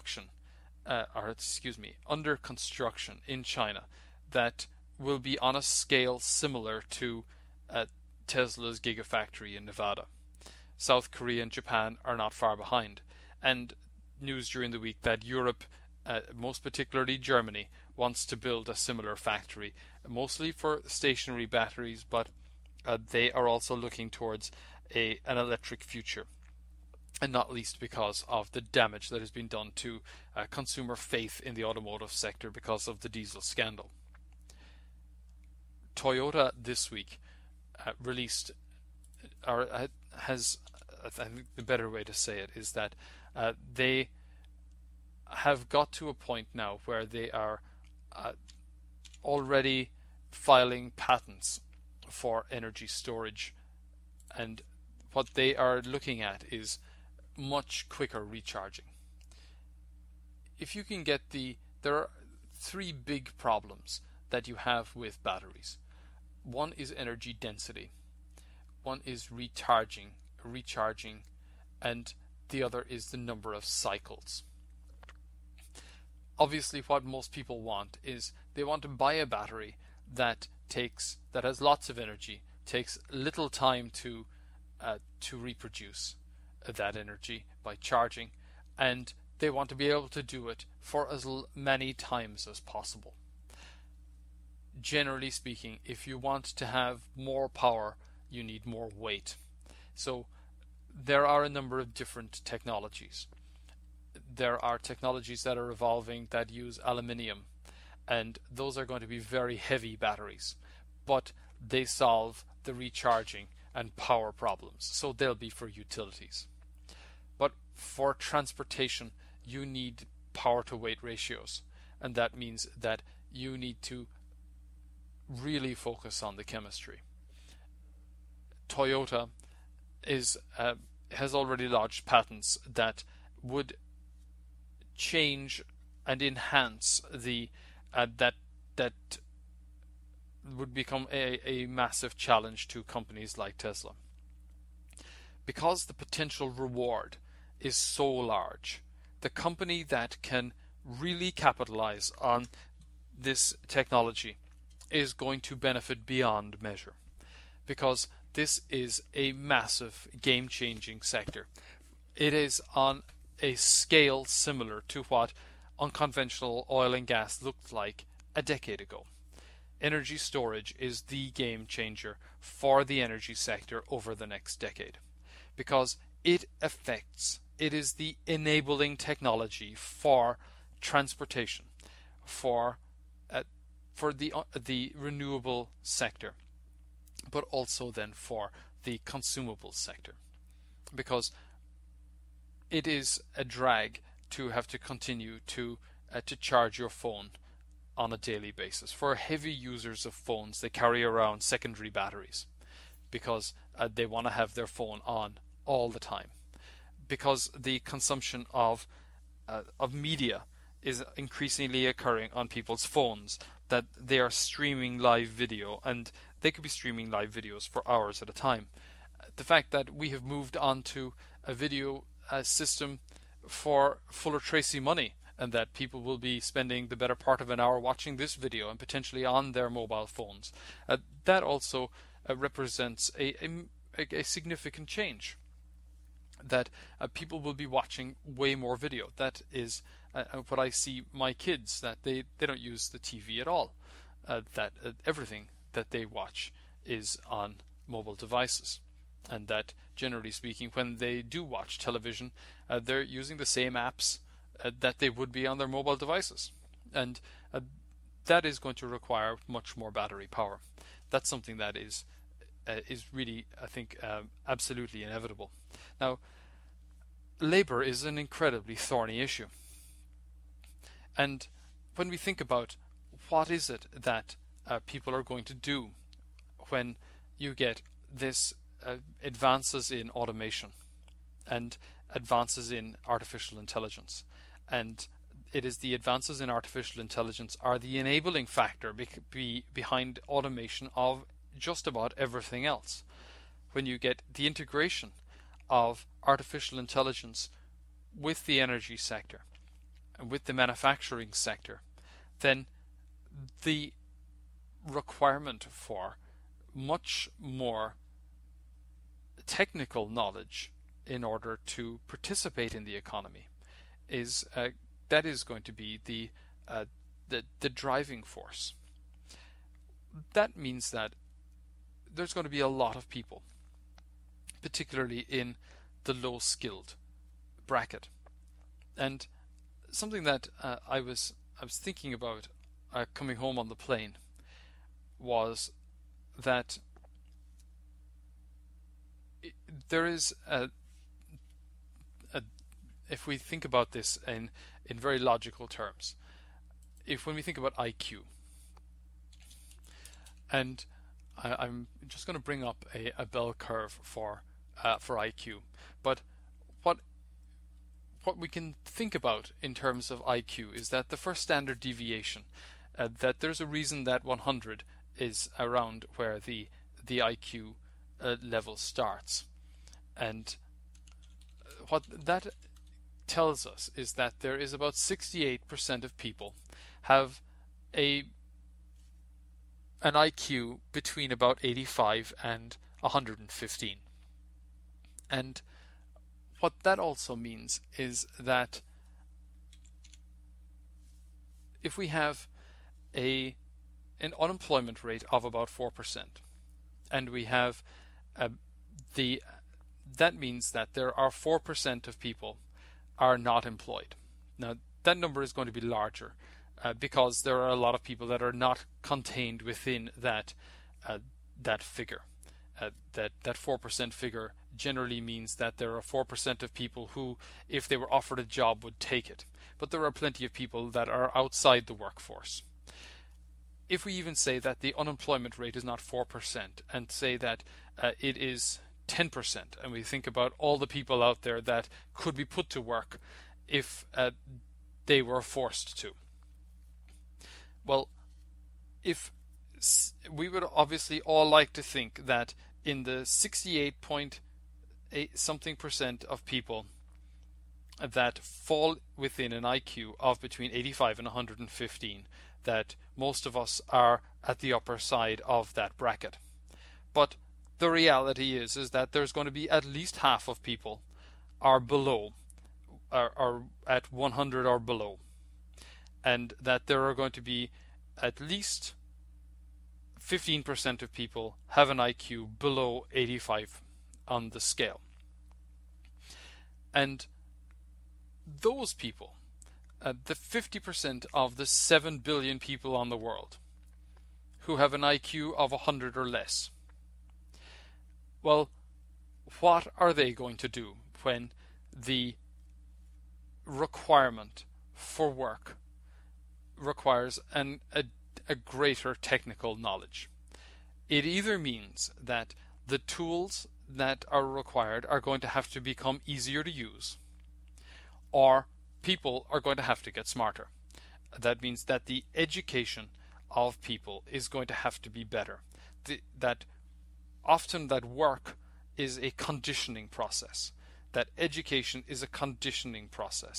construction in China that will be on a scale similar to Tesla's Gigafactory in Nevada. South Korea and Japan are not far behind, and news during the week that Europe, most particularly Germany, wants to build a similar factory, mostly for stationary batteries, but they are also looking towards an electric future, and not least because of the damage that has been done to consumer faith in the automotive sector because of the diesel scandal. Toyota this week released, or has, I think the better way to say it is that they have got to a point now where they are already filing patents for energy storage, and what they are looking at is much quicker recharging. If you can get there are 3 big problems that you have with batteries. One is energy density, one is recharging, and the other is the number of cycles. Obviously, what most people want is they want to buy a battery that has lots of energy, takes little time to reproduce that energy by charging, and they want to be able to do it for as many times as possible. Generally speaking, if you want to have more power, you need more weight. So there are a number of different technologies. There are technologies that are evolving that use aluminium, and those are going to be very heavy batteries, but they solve the recharging and power problems, so they'll be for utilities. But for transportation, you need power to weight ratios, and that means that you need to really focus on the chemistry. Toyota has already lodged patents that would change and enhance that would become a massive challenge to companies like Tesla. Because the potential reward is so large, the company that can really capitalize on this technology is going to benefit beyond measure, because this is a massive game-changing sector. It is on a scale similar to what unconventional oil and gas looked like a decade ago. Energy storage is the game changer for the energy sector over the next decade, because it is the enabling technology for transportation, for the renewable sector, but also then for the consumable sector, because it is a drag to have to continue to charge your phone on a daily basis. For heavy users of phones, they carry around secondary batteries because they want to have their phone on all the time, because the consumption of media is increasingly occurring on people's phones, that they are streaming live video, and they could be streaming live videos for hours at a time. The fact that we have moved on to a video system for Fuller Tracy money and that people will be spending the better part of an hour watching this video and potentially on their mobile phones. That also represents a significant change. That people will be watching way more video. That is what I see my kids, that they don't use the TV at all. That everything that they watch is on mobile devices. And that, generally speaking, when they do watch television, they're using the same apps that they would be on their mobile devices. And that is going to require much more battery power. That's something that is really, I think, absolutely inevitable. Now, labor is an incredibly thorny issue. And when we think about what is it that people are going to do when you get this advances in automation and advances in artificial intelligence, and it is the advances in artificial intelligence are the enabling factor behind automation of just about everything else. When you get the integration of artificial intelligence with the energy sector and with the manufacturing sector, then the requirement for much more technical knowledge in order to participate in the economy is that is going to be the driving force. That means that there's going to be a lot of people, particularly in the low-skilled bracket. And something that I was thinking about coming home on the plane was that there is if we think about this in very logical terms, when we think about IQ, and I'm just going to bring up a bell curve for IQ, but what we can think about in terms of IQ is that the first standard deviation, that there's a reason that 100 is around where the IQ level starts, and what that tells us is that there is about 68% of people have an IQ between about 85 and 115. And what that also means is that if we have an unemployment rate of about 4%, and we have that means that there are 4% of people are not employed. Now, that number is going to be larger because there are a lot of people that are not contained within that figure. That 4% figure generally means that there are 4% of people who, if they were offered a job, would take it. But there are plenty of people that are outside the workforce. If we even say that the unemployment rate is not 4% and say that it is 10%, and we think about all the people out there that could be put to work if they were forced to. Well, if we would obviously all like to think that in the 68.8 something percent of people that fall within an IQ of between 85 and 115, that most of us are at the upper side of that bracket. But the reality is that there's going to be at least half of people are below, are at 100 or below, and that there are going to be at least 15% of people have an IQ below 85 on the scale. And those people, the 50% of the 7 billion people on the world who have an IQ of 100 or less, well, what are they going to do when the requirement for work requires a greater technical knowledge? It either means that the tools that are required are going to have to become easier to use, or people are going to have to get smarter. That means that the education of people is going to have to be better. That often that work is a conditioning process. That education is a conditioning process.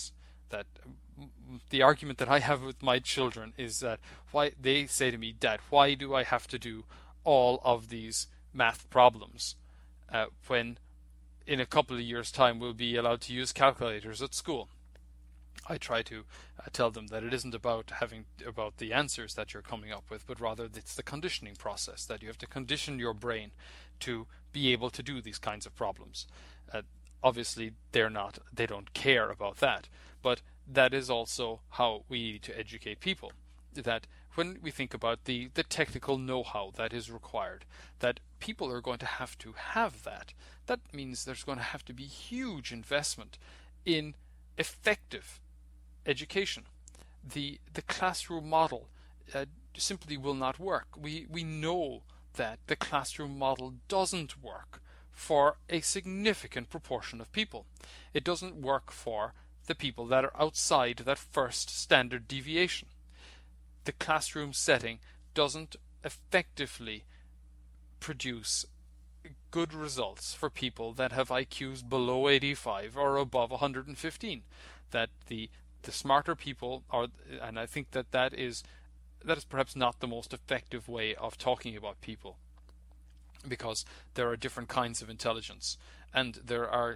the argument that I have with my children is that why they say to me, Dad, why do I have to do all of these math problems when in a couple of years' time we'll be allowed to use calculators at school? I try to tell them that it isn't about the answers that you're coming up with, but rather it's the conditioning process, that you have to condition your brain to be able to do these kinds of problems. Obviously, they don't care about that, but that is also how we need to educate people. That when we think about the technical know-how that is required, that people are going to have that. That means there's going to have to be huge investment in effective education. The classroom model simply will not work. We know that the classroom model doesn't work for a significant proportion of people. It doesn't work for the people that are outside that first standard deviation. The classroom setting doesn't effectively produce good results for people that have IQs below 85 or above 115. That the smarter people are, and I think that is perhaps not the most effective way of talking about people, because there are different kinds of intelligence, and there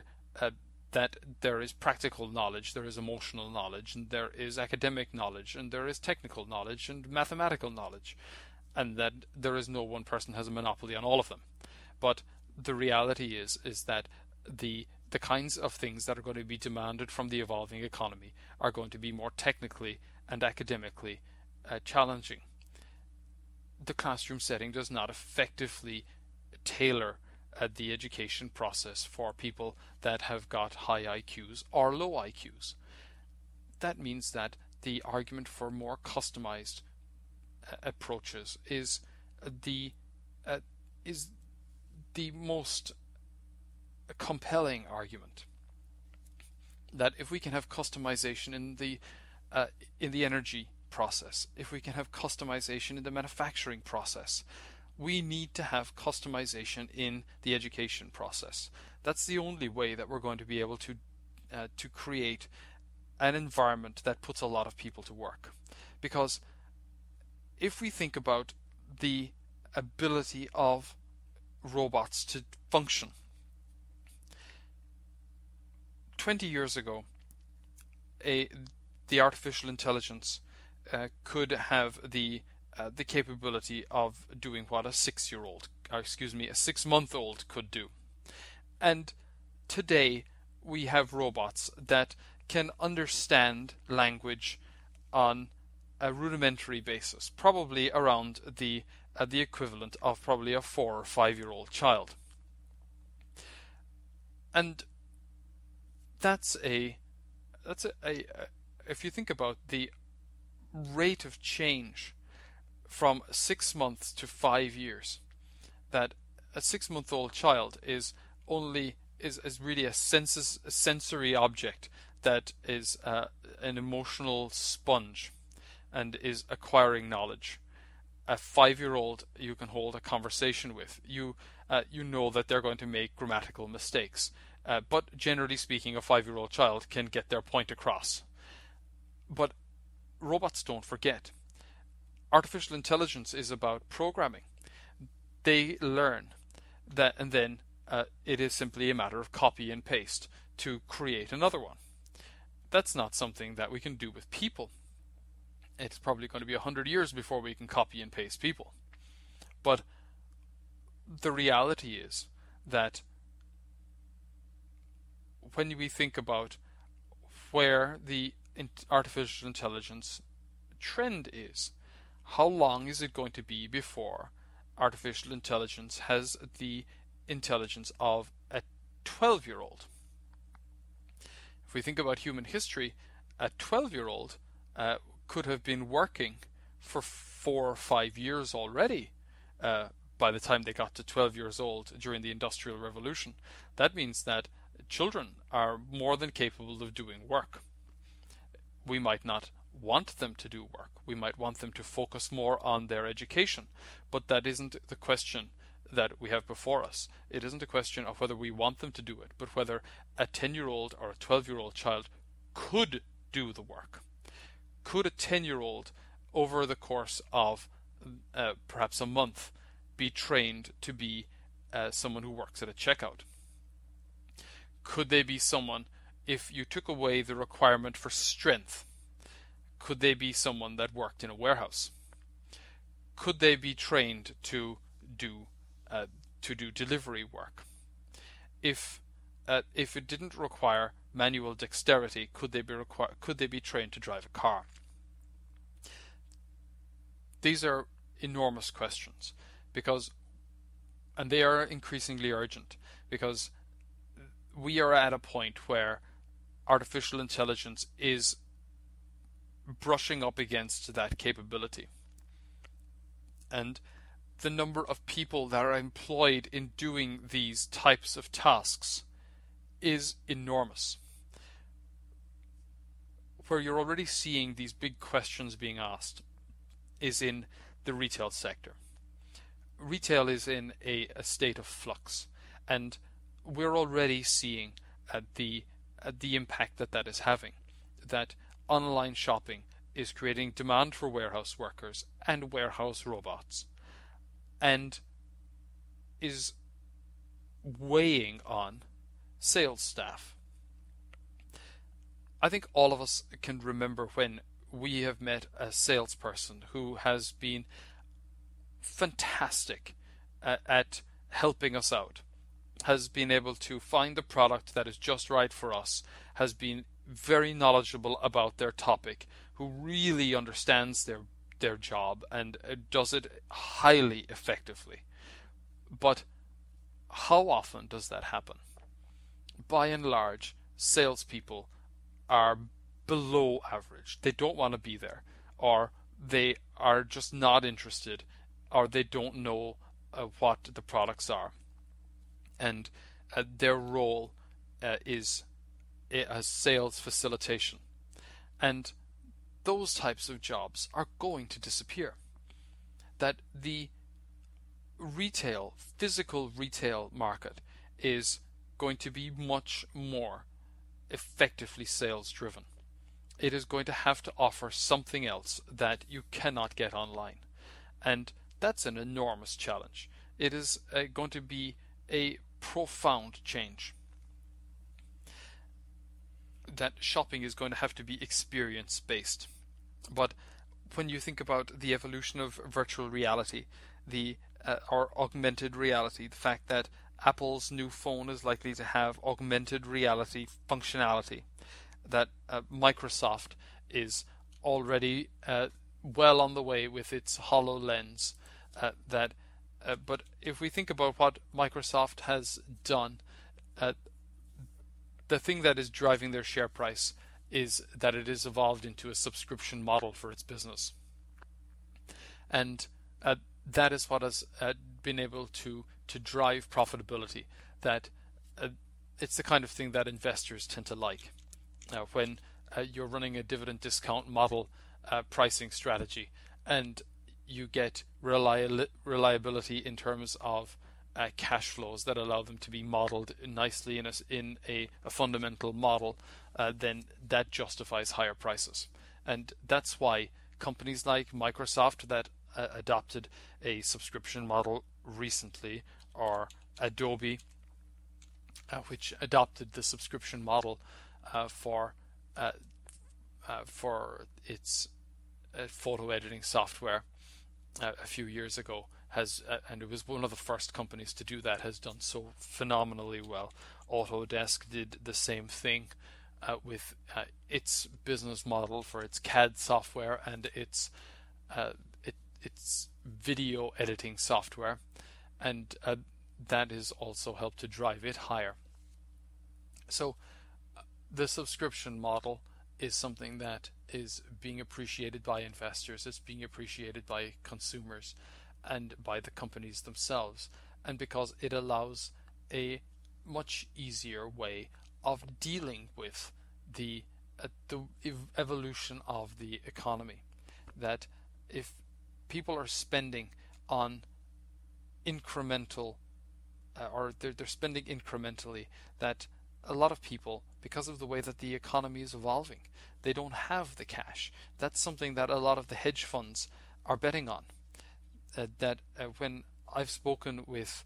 is practical knowledge, there is emotional knowledge, and there is academic knowledge, and there is technical knowledge and mathematical knowledge, and that there is no one person has a monopoly on all of them. But the reality is that the kinds of things that are going to be demanded from the evolving economy are going to be more technically and academically challenging. The classroom setting does not effectively tailor the education process for people that have got high IQs or low IQs. That means that the argument for more customized approaches is the most compelling argument. That if we can have customization in the energy process, if we can have customization in the manufacturing process, we need to have customization in the education process. That's the only way that we're going to be able to create an environment that puts a lot of people to work. Because if we think about the ability of robots to function, 20 years ago, the artificial intelligence could have the capability of doing what a 6-month-old could do. And today we have robots that can understand language on a rudimentary basis, probably around the equivalent of probably a 4 or 5-year-old child. And that's if you think about the rate of change from 6 months to 5 years, that a 6-month-old child is really a sensory object that is an emotional sponge and is acquiring knowledge. A 5-year-old you can hold a conversation with. You know that they're going to make grammatical mistakes, but generally speaking, a 5-year-old child can get their point across. But robots don't forget. Artificial intelligence is about programming. They learn that, and then it is simply a matter of copy and paste to create another one. That's not something that we can do with people. It's probably going to be 100 years before we can copy and paste people. But the reality is that when we think about where the artificial intelligence trend is, how long is it going to be before artificial intelligence has the intelligence of a 12-year-old? If we think about human history, a 12-year-old could have been working for 4 or 5 years already by the time they got to 12 years old during the Industrial Revolution. That means that children are more than capable of doing work. We might not want them to do work. We might want them to focus more on their education, but that isn't the question that we have before us. It isn't a question of whether we want them to do it, but whether a 10-year-old or a 12-year-old child could do the work? Could a 10-year-old over the course of perhaps a month be trained to be someone who works at a checkout? Could they be someone, if you took away the requirement for strength, could they be someone that worked in a warehouse? Could they be trained to do delivery work? If it didn't require manual dexterity, could they be trained to drive a car? These are enormous questions, and they are increasingly urgent, because we are at a point where artificial intelligence is brushing up against that capability. And the number of people that are employed in doing these types of tasks is enormous. Where you're already seeing these big questions being asked is in the retail sector. Retail is in a state of flux, and we're already seeing the impact that is having. That online shopping is creating demand for warehouse workers and warehouse robots, and is weighing on sales staff. I think all of us can remember when we have met a salesperson who has been fantastic at helping us out, has been able to find the product that is just right for us, has been very knowledgeable about their topic, who really understands their job and does it highly effectively. But how often does that happen? By and large, salespeople are below average. They don't want to be there, or they are just not interested, or they don't know what the products are. And their role is as sales facilitation. And those types of jobs are going to disappear. That the physical retail market is going to be much more effectively sales driven. It is going to have to offer something else that you cannot get online. And that's an enormous challenge. It is going to be a profound change. That shopping is going to have to be experience based. But when you think about the evolution of virtual reality, or augmented reality, the fact that Apple's new phone is likely to have augmented reality functionality, that Microsoft is already well on the way with its HoloLens, but if we think about what Microsoft has done, the thing that is driving their share price is that it has evolved into a subscription model for its business. And that is what has been able to drive profitability. That it's the kind of thing that investors tend to like. When you're running a dividend discount model pricing strategy, and you get reliability in terms of cash flows that allow them to be modeled nicely in a fundamental model, then that justifies higher prices. And that's why companies like Microsoft that adopted a subscription model recently, or Adobe, which adopted the subscription model for its photo editing software a few years ago, and it was one of the first companies to do that, has done so phenomenally well. Autodesk did the same thing with its business model for its CAD software and its video editing software, and that has also helped to drive it higher. So the subscription model is something that is being appreciated by investors, it's being appreciated by consumers and by the companies themselves, and because it allows a much easier way of dealing with the evolution of the economy. That if people are spending on incremental, or they're spending incrementally, that a lot of people, because of the way that the economy is evolving, they don't have the cash. That's something that a lot of the hedge funds are betting on. When I've spoken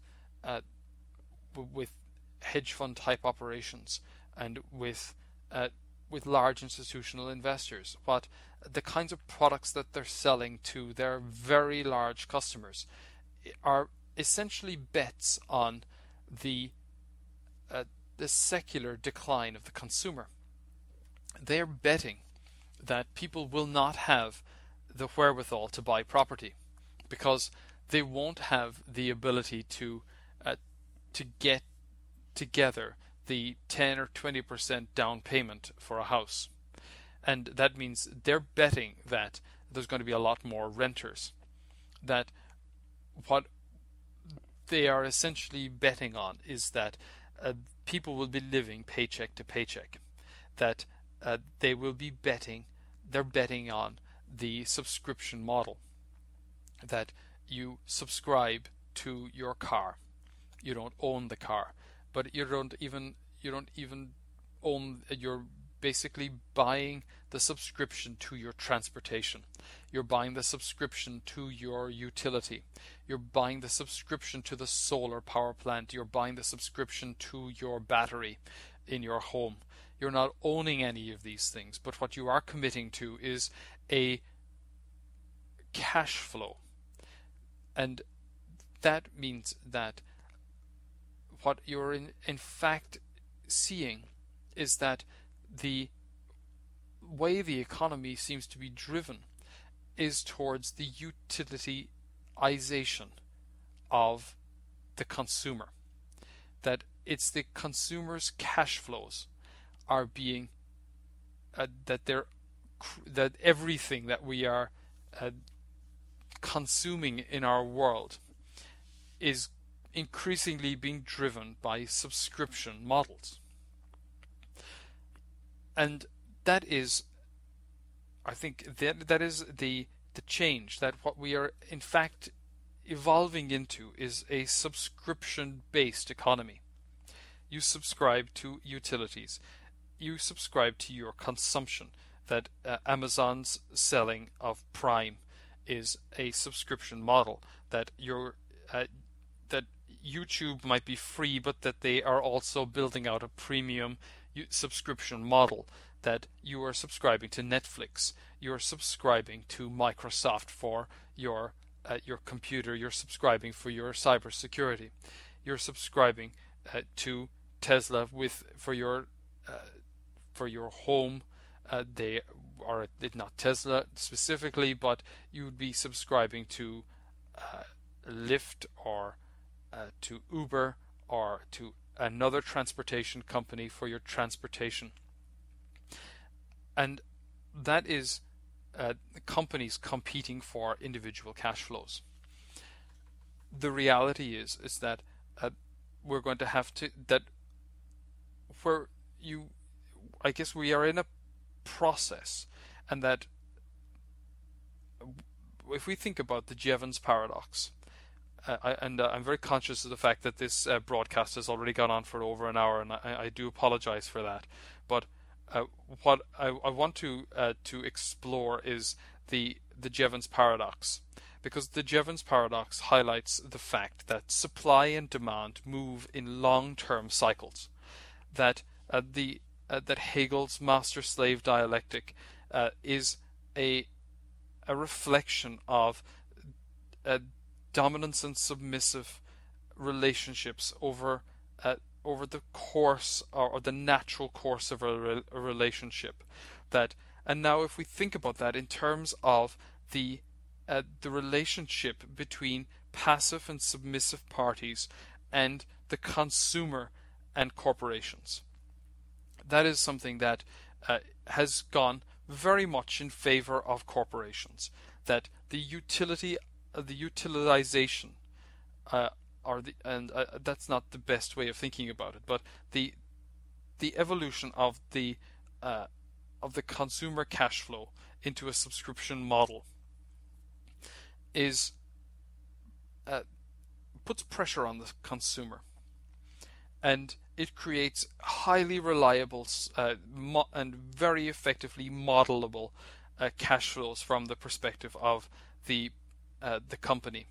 with hedge fund type operations and with large institutional investors, what the kinds of products that they're selling to their very large customers are essentially bets on the secular decline of the consumer. They're betting that people will not have the wherewithal to buy property because they won't have the ability to get together the 10 or 20% down payment for a house. And that means they're betting that there's going to be a lot more renters. That what they are essentially betting on is that people will be living paycheck to paycheck. That they're betting on the subscription model. That you subscribe to your car. You don't own the car, but you don't even own. You're basically buying the subscription to your transportation. You're buying the subscription to your utility. You're buying the subscription to the solar power plant. You're buying the subscription to your battery in your home. You're not owning any of these things, but what you are committing to is a cash flow. And that means that what you're in fact seeing is that the way the economy seems to be driven is towards the utilitization of the consumer. That it's the consumer's cash flows are being that everything that we are consuming in our world is increasingly being driven by subscription models. And that is, I think, that is the change, that what we are in fact evolving into is a subscription-based economy. You subscribe to utilities. You subscribe to your consumption. That Amazon's selling of Prime is a subscription model. That that YouTube might be free, but that they are also building out a premium subscription model. That you are subscribing to Netflix, you are subscribing to Microsoft for your computer, you're subscribing for your cybersecurity, you're subscribing to Tesla for your home. They are not Tesla specifically, but you would be subscribing to Lyft or to Uber or to another transportation company for your transportation. And that is companies competing for individual cash flows. The reality is that we're going to have to I guess we are in a process, and that if we think about the Jevons paradox, I'm very conscious of the fact that this broadcast has already gone on for over an hour, and I do apologize for that. But what I want to explore is the Jevons paradox, because the Jevons paradox highlights the fact that supply and demand move in long-term cycles. That that Hegel's master-slave dialectic is a reflection of dominance and submissive relationships over the course or the natural course of a relationship. And now if we think about that in terms of the relationship between passive and submissive parties and the consumer and corporations, that is something that has gone very much in favor of corporations. That the utilization that's not the best way of thinking about it, but the evolution of the consumer cash flow into a subscription model puts pressure on the consumer. and it creates highly reliable and very effectively modelable cash flows from the perspective of the company.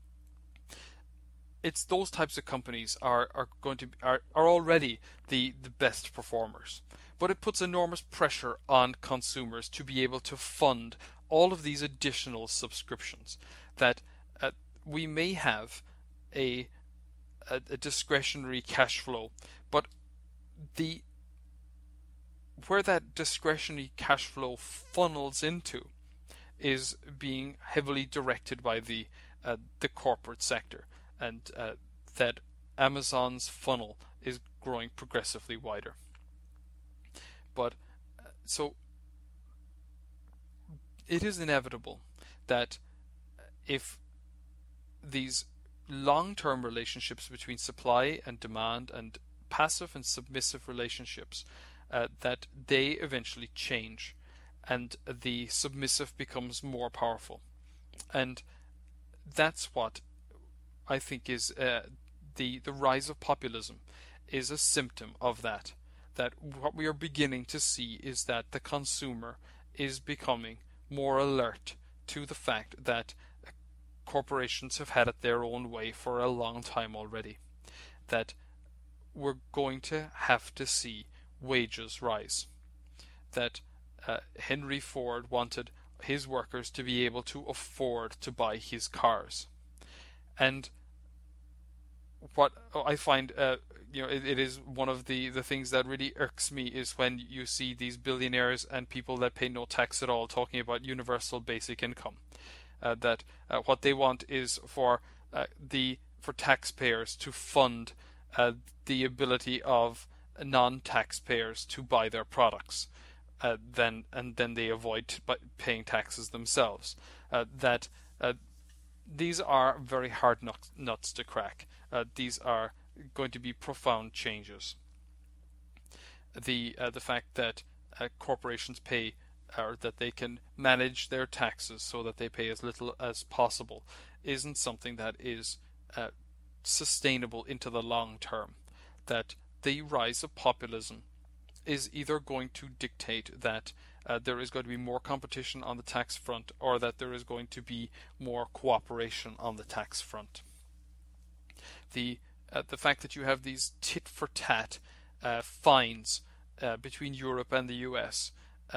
It's those types of companies are going to are already the best performers, but it puts enormous pressure on consumers to be able to fund all of these additional subscriptions. That we may have a discretionary cash flow, but the where that discretionary cash flow funnels into is being heavily directed by the corporate sector, and that Amazon's funnel is growing progressively wider. But so it is inevitable that if these long-term relationships between supply and demand and passive and submissive relationships, that they eventually change, and the submissive becomes more powerful. And that's what I think is the rise of populism is a symptom of that. That what we are beginning to see is that the consumer is becoming more alert to the fact that corporations have had it their own way for a long time already. That we're going to have to see wages rise. That Henry Ford wanted his workers to be able to afford to buy his cars. And what I find, it is one of the things that really irks me is when you see these billionaires and people that pay no tax at all talking about universal basic income. That what they want is for taxpayers to fund the ability of non-taxpayers to buy their products. Then they avoid paying taxes themselves. These are very hard nuts to crack. These are going to be profound changes. The fact that corporations pay, or that they can manage their taxes so that they pay as little as possible, isn't something that is sustainable into the long term. That the rise of populism is either going to dictate that there is going to be more competition on the tax front, or that there is going to be more cooperation on the tax front. The fact that you have these tit-for-tat fines between Europe and the US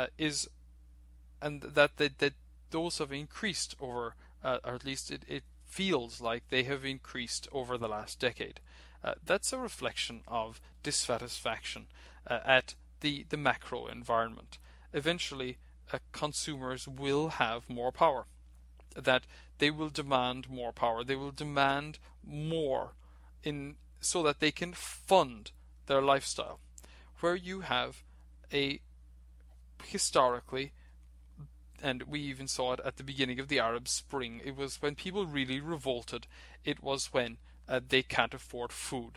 and that those have increased over, or at least it feels like they have increased over the last decade. That's a reflection of dissatisfaction at the macro environment. Eventually, consumers will have more power. That they will demand more power. They will demand more so that they can fund their lifestyle. Where you have historically, and we even saw it at the beginning of the Arab Spring, it was when people really revolted. It was when they can't afford food.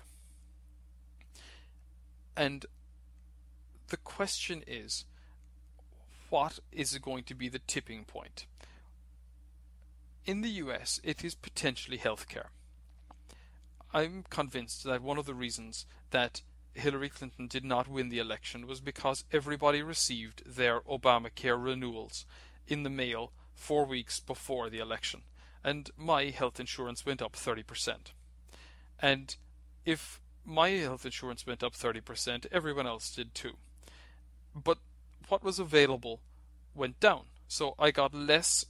And the question is, what is going to be the tipping point? In the US, it is potentially healthcare. I'm convinced that one of the reasons that Hillary Clinton did not win the election was because everybody received their Obamacare renewals in the mail 4 weeks before the election, and my health insurance went up 30%. And if my health insurance went up 30%, everyone else did too. But what was available went down, so I got less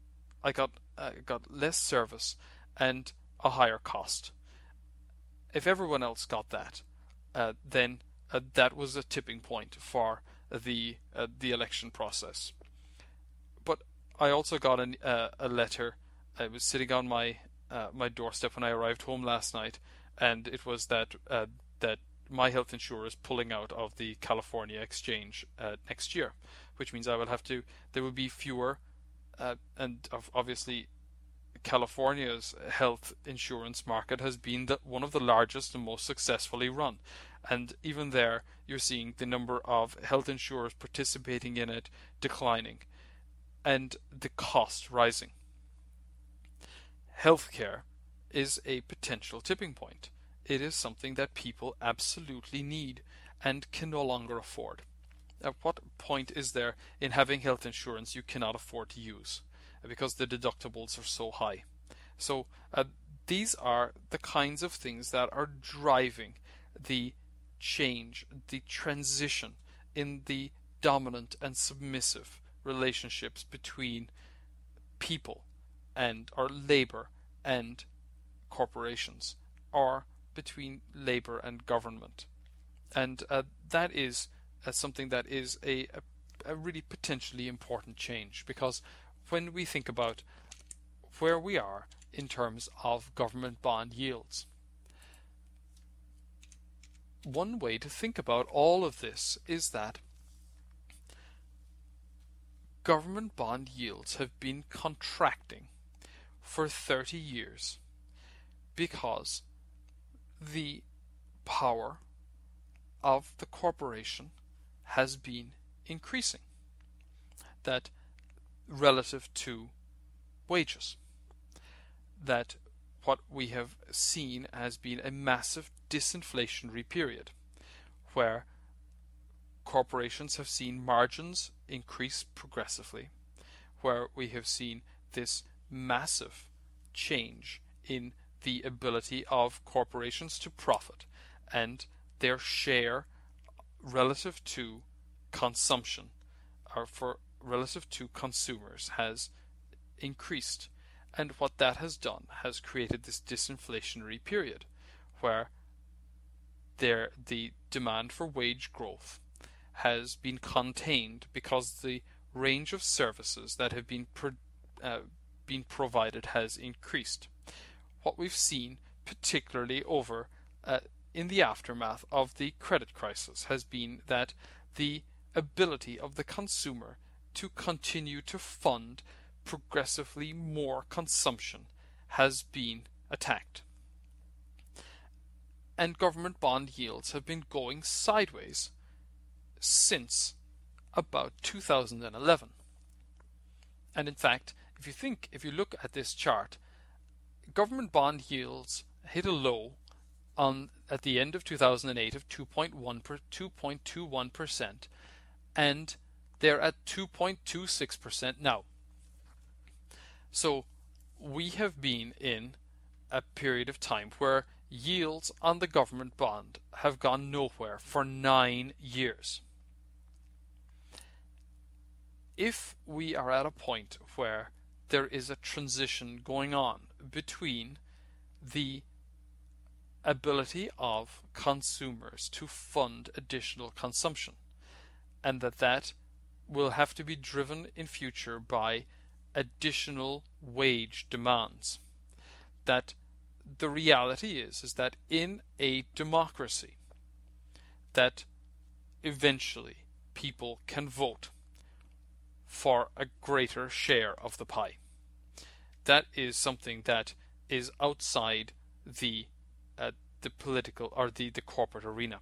service and a higher cost. If everyone else got that, then that was a tipping point for the election process. But I also got a letter. I was sitting on my doorstep when I arrived home last night, and it was that my health insurer is pulling out of the California exchange next year, which means there will be fewer, and obviously California's health insurance market has been one of the largest and most successfully run. And even there, you're seeing the number of health insurers participating in it declining, and the cost rising. Healthcare is a potential tipping point. it is something that people absolutely need and can no longer afford. At what point is there in having health insurance you cannot afford to use because the deductibles are so high? So these are the kinds of things that are driving the change, the transition in the dominant and submissive relationships between people and or labor and corporations, or between labor and government. And that is something that is a really potentially important change, because when we think about where we are in terms of government bond yields, one way to think about all of this is that government bond yields have been contracting for 30 years because the power of the corporation has been increasing, that relative to wages, that what we have seen has been a massive disinflationary period where corporations have seen margins increase progressively, where we have seen this massive change in the ability of corporations to profit, and their share relative to consumption, or for relative to consumers, has increased. And what that has done has created this disinflationary period where the demand for wage growth has been contained because the range of services that have been provided has increased. What we've seen, particularly over in the aftermath of the credit crisis, has been that the ability of the consumer to continue to fund progressively more consumption has been attacked. And government bond yields have been going sideways since about 2011. And in fact, if you look at this chart, government bond yields hit a low at the end of 2008 of 2.21%, and they're at 2.26% now. So we have been in a period of time where yields on the government bond have gone nowhere for 9 years. If we are at a point where there is a transition going on between the ability of consumers to fund additional consumption, and that will have to be driven in future by additional wage demands, that the reality is that in a democracy that eventually people can vote for a greater share of the pie. That is something that is outside the political or the corporate arena.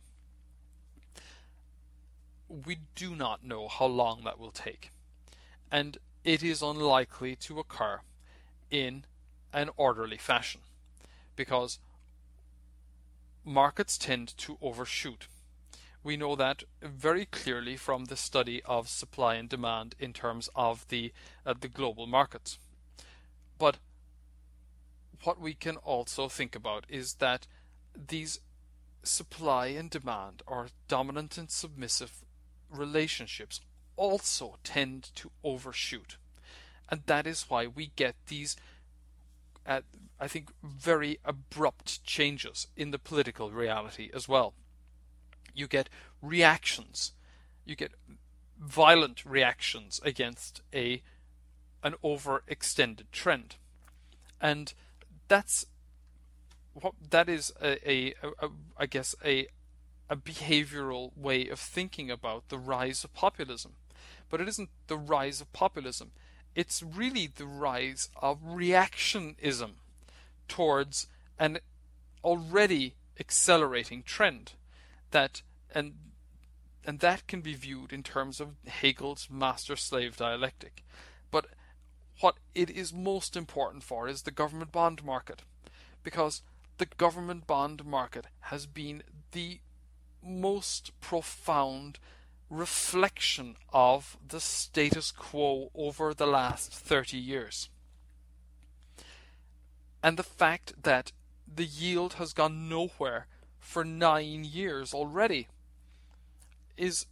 We do not know how long that will take, and it is unlikely to occur in an orderly fashion, because markets tend to overshoot. We know that very clearly from the study of supply and demand in terms of the global markets. But what we can also think about is that these supply and demand, or dominant and submissive relationships, also tend to overshoot. And that is why we get these I think very abrupt changes in the political reality as well. You get reactions, you get violent reactions against an overextended trend, and that is I guess a behavioral way of thinking about the rise of populism. But it isn't the rise of populism. It's really the rise of reactionism towards an already accelerating trend, and that can be viewed in terms of Hegel's master-slave dialectic. But what it is most important for is the government bond market, because the government bond market has been the most profound reflection of the status quo over the last 30 years. And the fact that the yield has gone nowhere for 9 years already is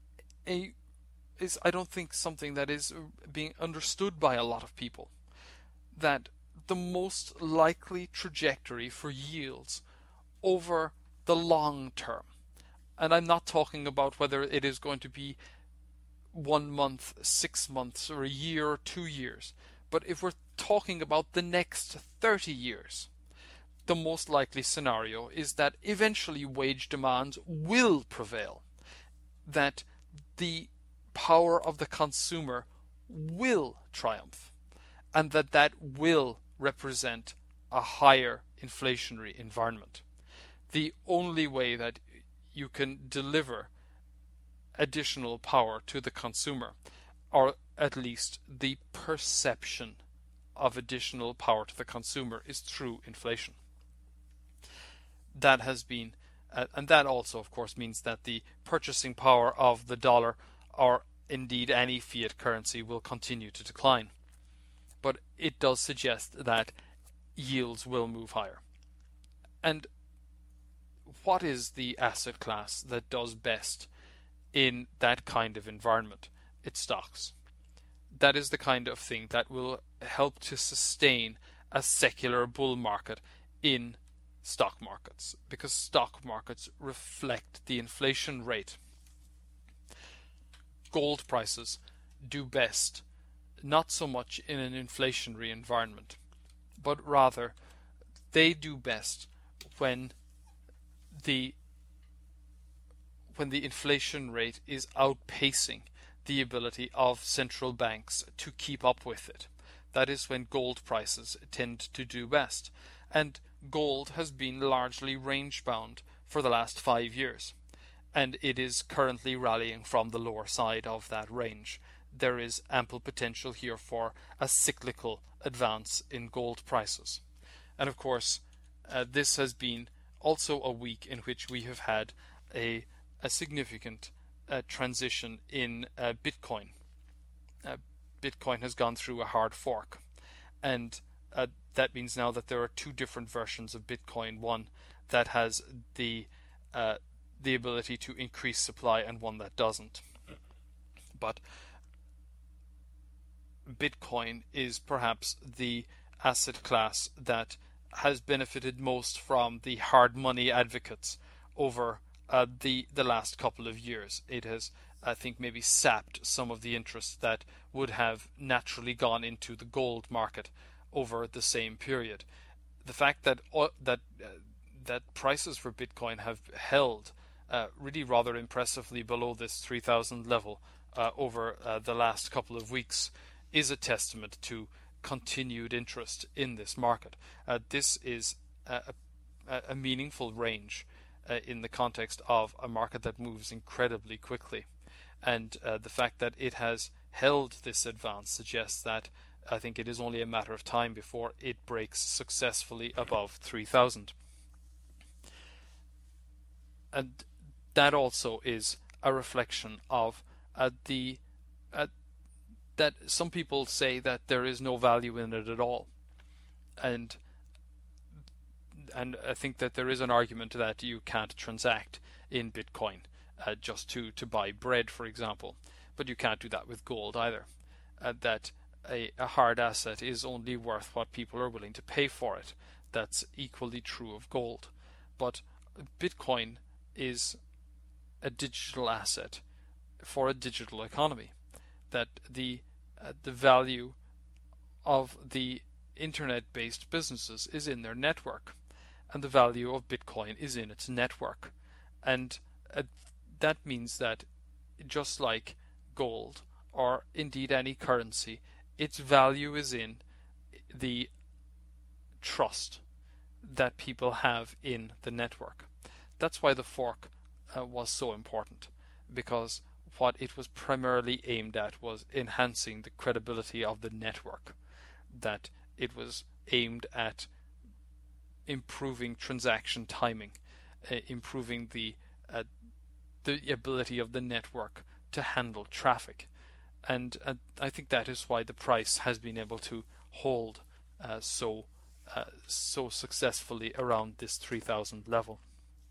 I don't think something that is being understood by a lot of people. That the most likely trajectory for yields over the long term, and I'm not talking about whether it is going to be 1 month, 6 months, or a year or 2 years, but if we're talking about the next 30 years, the most likely scenario is that eventually wage demands will prevail, that the power of the consumer will triumph, and that will represent a higher inflationary environment. The only way that you can deliver additional power to the consumer, or at least the perception of additional power to the consumer, is through inflation. That has been, and that also of course means that the purchasing power of the dollar, or indeed any fiat currency, will continue to decline. But it does suggest that yields will move higher. And what is the asset class that does best in that kind of environment? It's stocks. That is the kind of thing that will help to sustain a secular bull market in stock markets, because stock markets reflect the inflation rate. Gold prices do best not so much in an inflationary environment, but rather they do best when the inflation rate is outpacing the ability of central banks to keep up with it. That is when gold prices tend to do best. And gold has been largely range bound for the last 5 years, and it is currently rallying from the lower side of that range. There is ample potential here for a cyclical advance in gold prices. And of course, this has been also a week in which we have had a significant transition in Bitcoin. Bitcoin has gone through a hard fork, and that means now that there are two different versions of Bitcoin, one that has the ability to increase supply and one that doesn't. But Bitcoin is perhaps the asset class that has benefited most from the hard money advocates over the last couple of years. It has, I think, maybe sapped some of the interest that would have naturally gone into the gold market over the same period. The fact that that prices for Bitcoin have held really rather impressively below this 3,000 level over the last couple of weeks is a testament to continued interest in this market. This is a meaningful range in the context of a market that moves incredibly quickly. And the fact that it has held this advance suggests that I think it is only a matter of time before it breaks successfully above 3,000. And that also is a reflection of that some people say that there is no value in it at all. And I think that there is an argument that you can't transact in Bitcoin just to buy bread, for example. But you can't do that with gold either. That a hard asset is only worth what people are willing to pay for it. That's equally true of gold. But Bitcoin is a digital asset for a digital economy. That the value of the internet-based businesses is in their network, and the value of Bitcoin is in its network. And that means that just like gold, or indeed any currency, its value is in the trust that people have in the network. That's why the fork was so important, because what it was primarily aimed at was enhancing the credibility of the network, that it was aimed at improving transaction timing, improving the ability of the network to handle traffic. And I think that is why the price has been able to hold so successfully around this 3,000 level.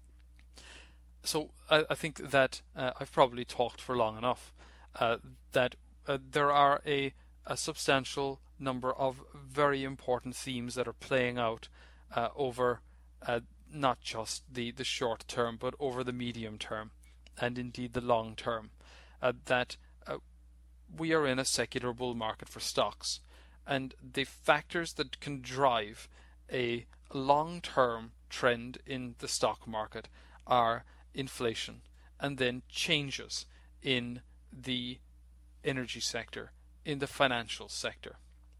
So I think that I've probably talked for long enough. That there are a substantial number of very important themes that are playing out over not just the short term, but over the medium term, and indeed the long term. That we are in a secular bull market for stocks, and the factors that can drive a long-term trend in the stock market are inflation, and then changes in the energy sector, in the financial sector.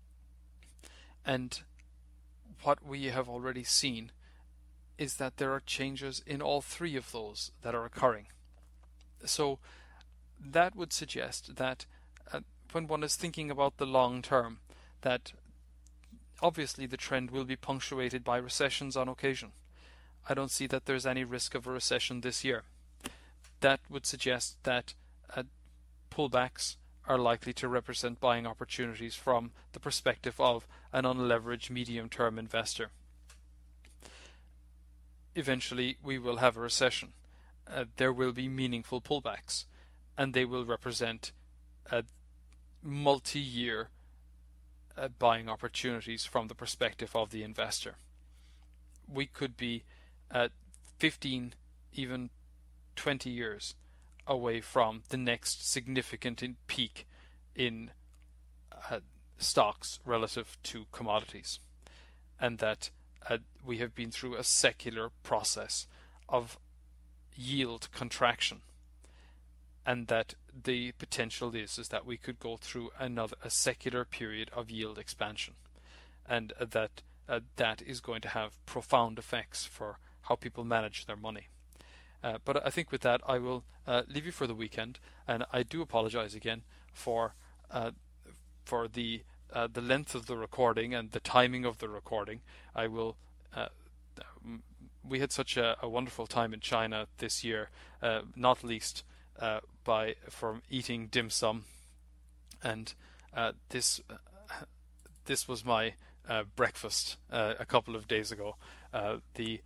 And what we have already seen is that there are changes in all three of those that are occurring. So that would suggest that when one is thinking about the long term, that obviously the trend will be punctuated by recessions on occasion. I don't see that there's any risk of a recession this year. That would suggest that pullbacks are likely to represent buying opportunities from the perspective of an unleveraged medium-term investor. Eventually, we will have a recession. There will be meaningful pullbacks, and they will represent multi-year buying opportunities from the perspective of the investor. We could be 15, even 20 years away from the next significant peak in stocks relative to commodities, and that we have been through a secular process of yield contraction, and that the potential is that we could go through a secular period of yield expansion, and that is going to have profound effects for how people manage their money. But I think with that I will leave you for the weekend, and I do apologize again for the length of the recording and the timing of the recording. We had such a wonderful time in China this year, not least from eating dim sum, and this was my breakfast a couple of days ago. The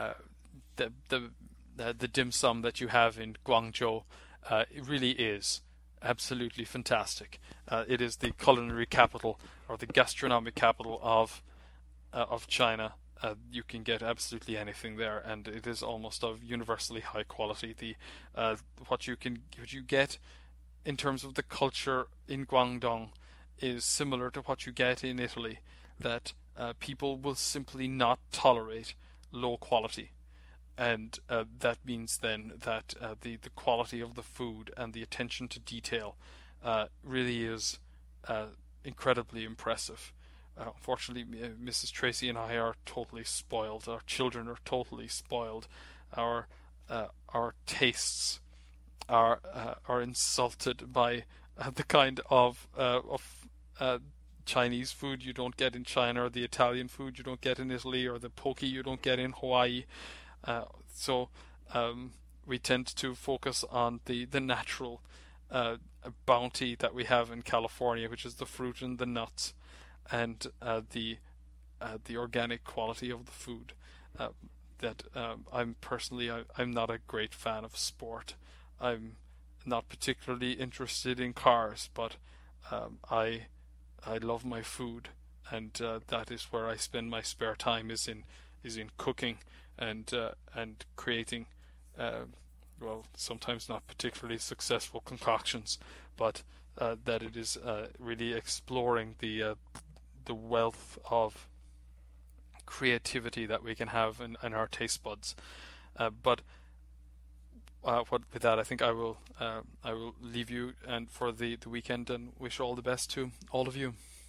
dim sum that you have in Guangzhou it really is absolutely fantastic. It is the culinary capital, or the gastronomic capital of China. You can get absolutely anything there, and it is almost of universally high quality. What you get in terms of the culture in Guangdong is similar to what you get in Italy. That people will simply not tolerate low quality, and that means then that the quality of the food and the attention to detail really is incredibly impressive. Unfortunately, Mrs. Tracy and I are totally spoiled. Our children are totally spoiled. Our tastes are insulted by the kind of Chinese food you don't get in China, or the Italian food you don't get in Italy, or the poke you don't get in Hawaii. So we tend to focus on the natural bounty that we have in California, which is the fruit and the nuts, and the organic quality of the food. I'm not a great fan of sport. I'm not particularly interested in cars, but I love my food, and that is where I spend my spare time, is in cooking and creating sometimes not particularly successful concoctions, but that it is really exploring the wealth of creativity that we can have in our taste buds. With that, I think I will leave you and for the weekend, and wish all the best to all of you.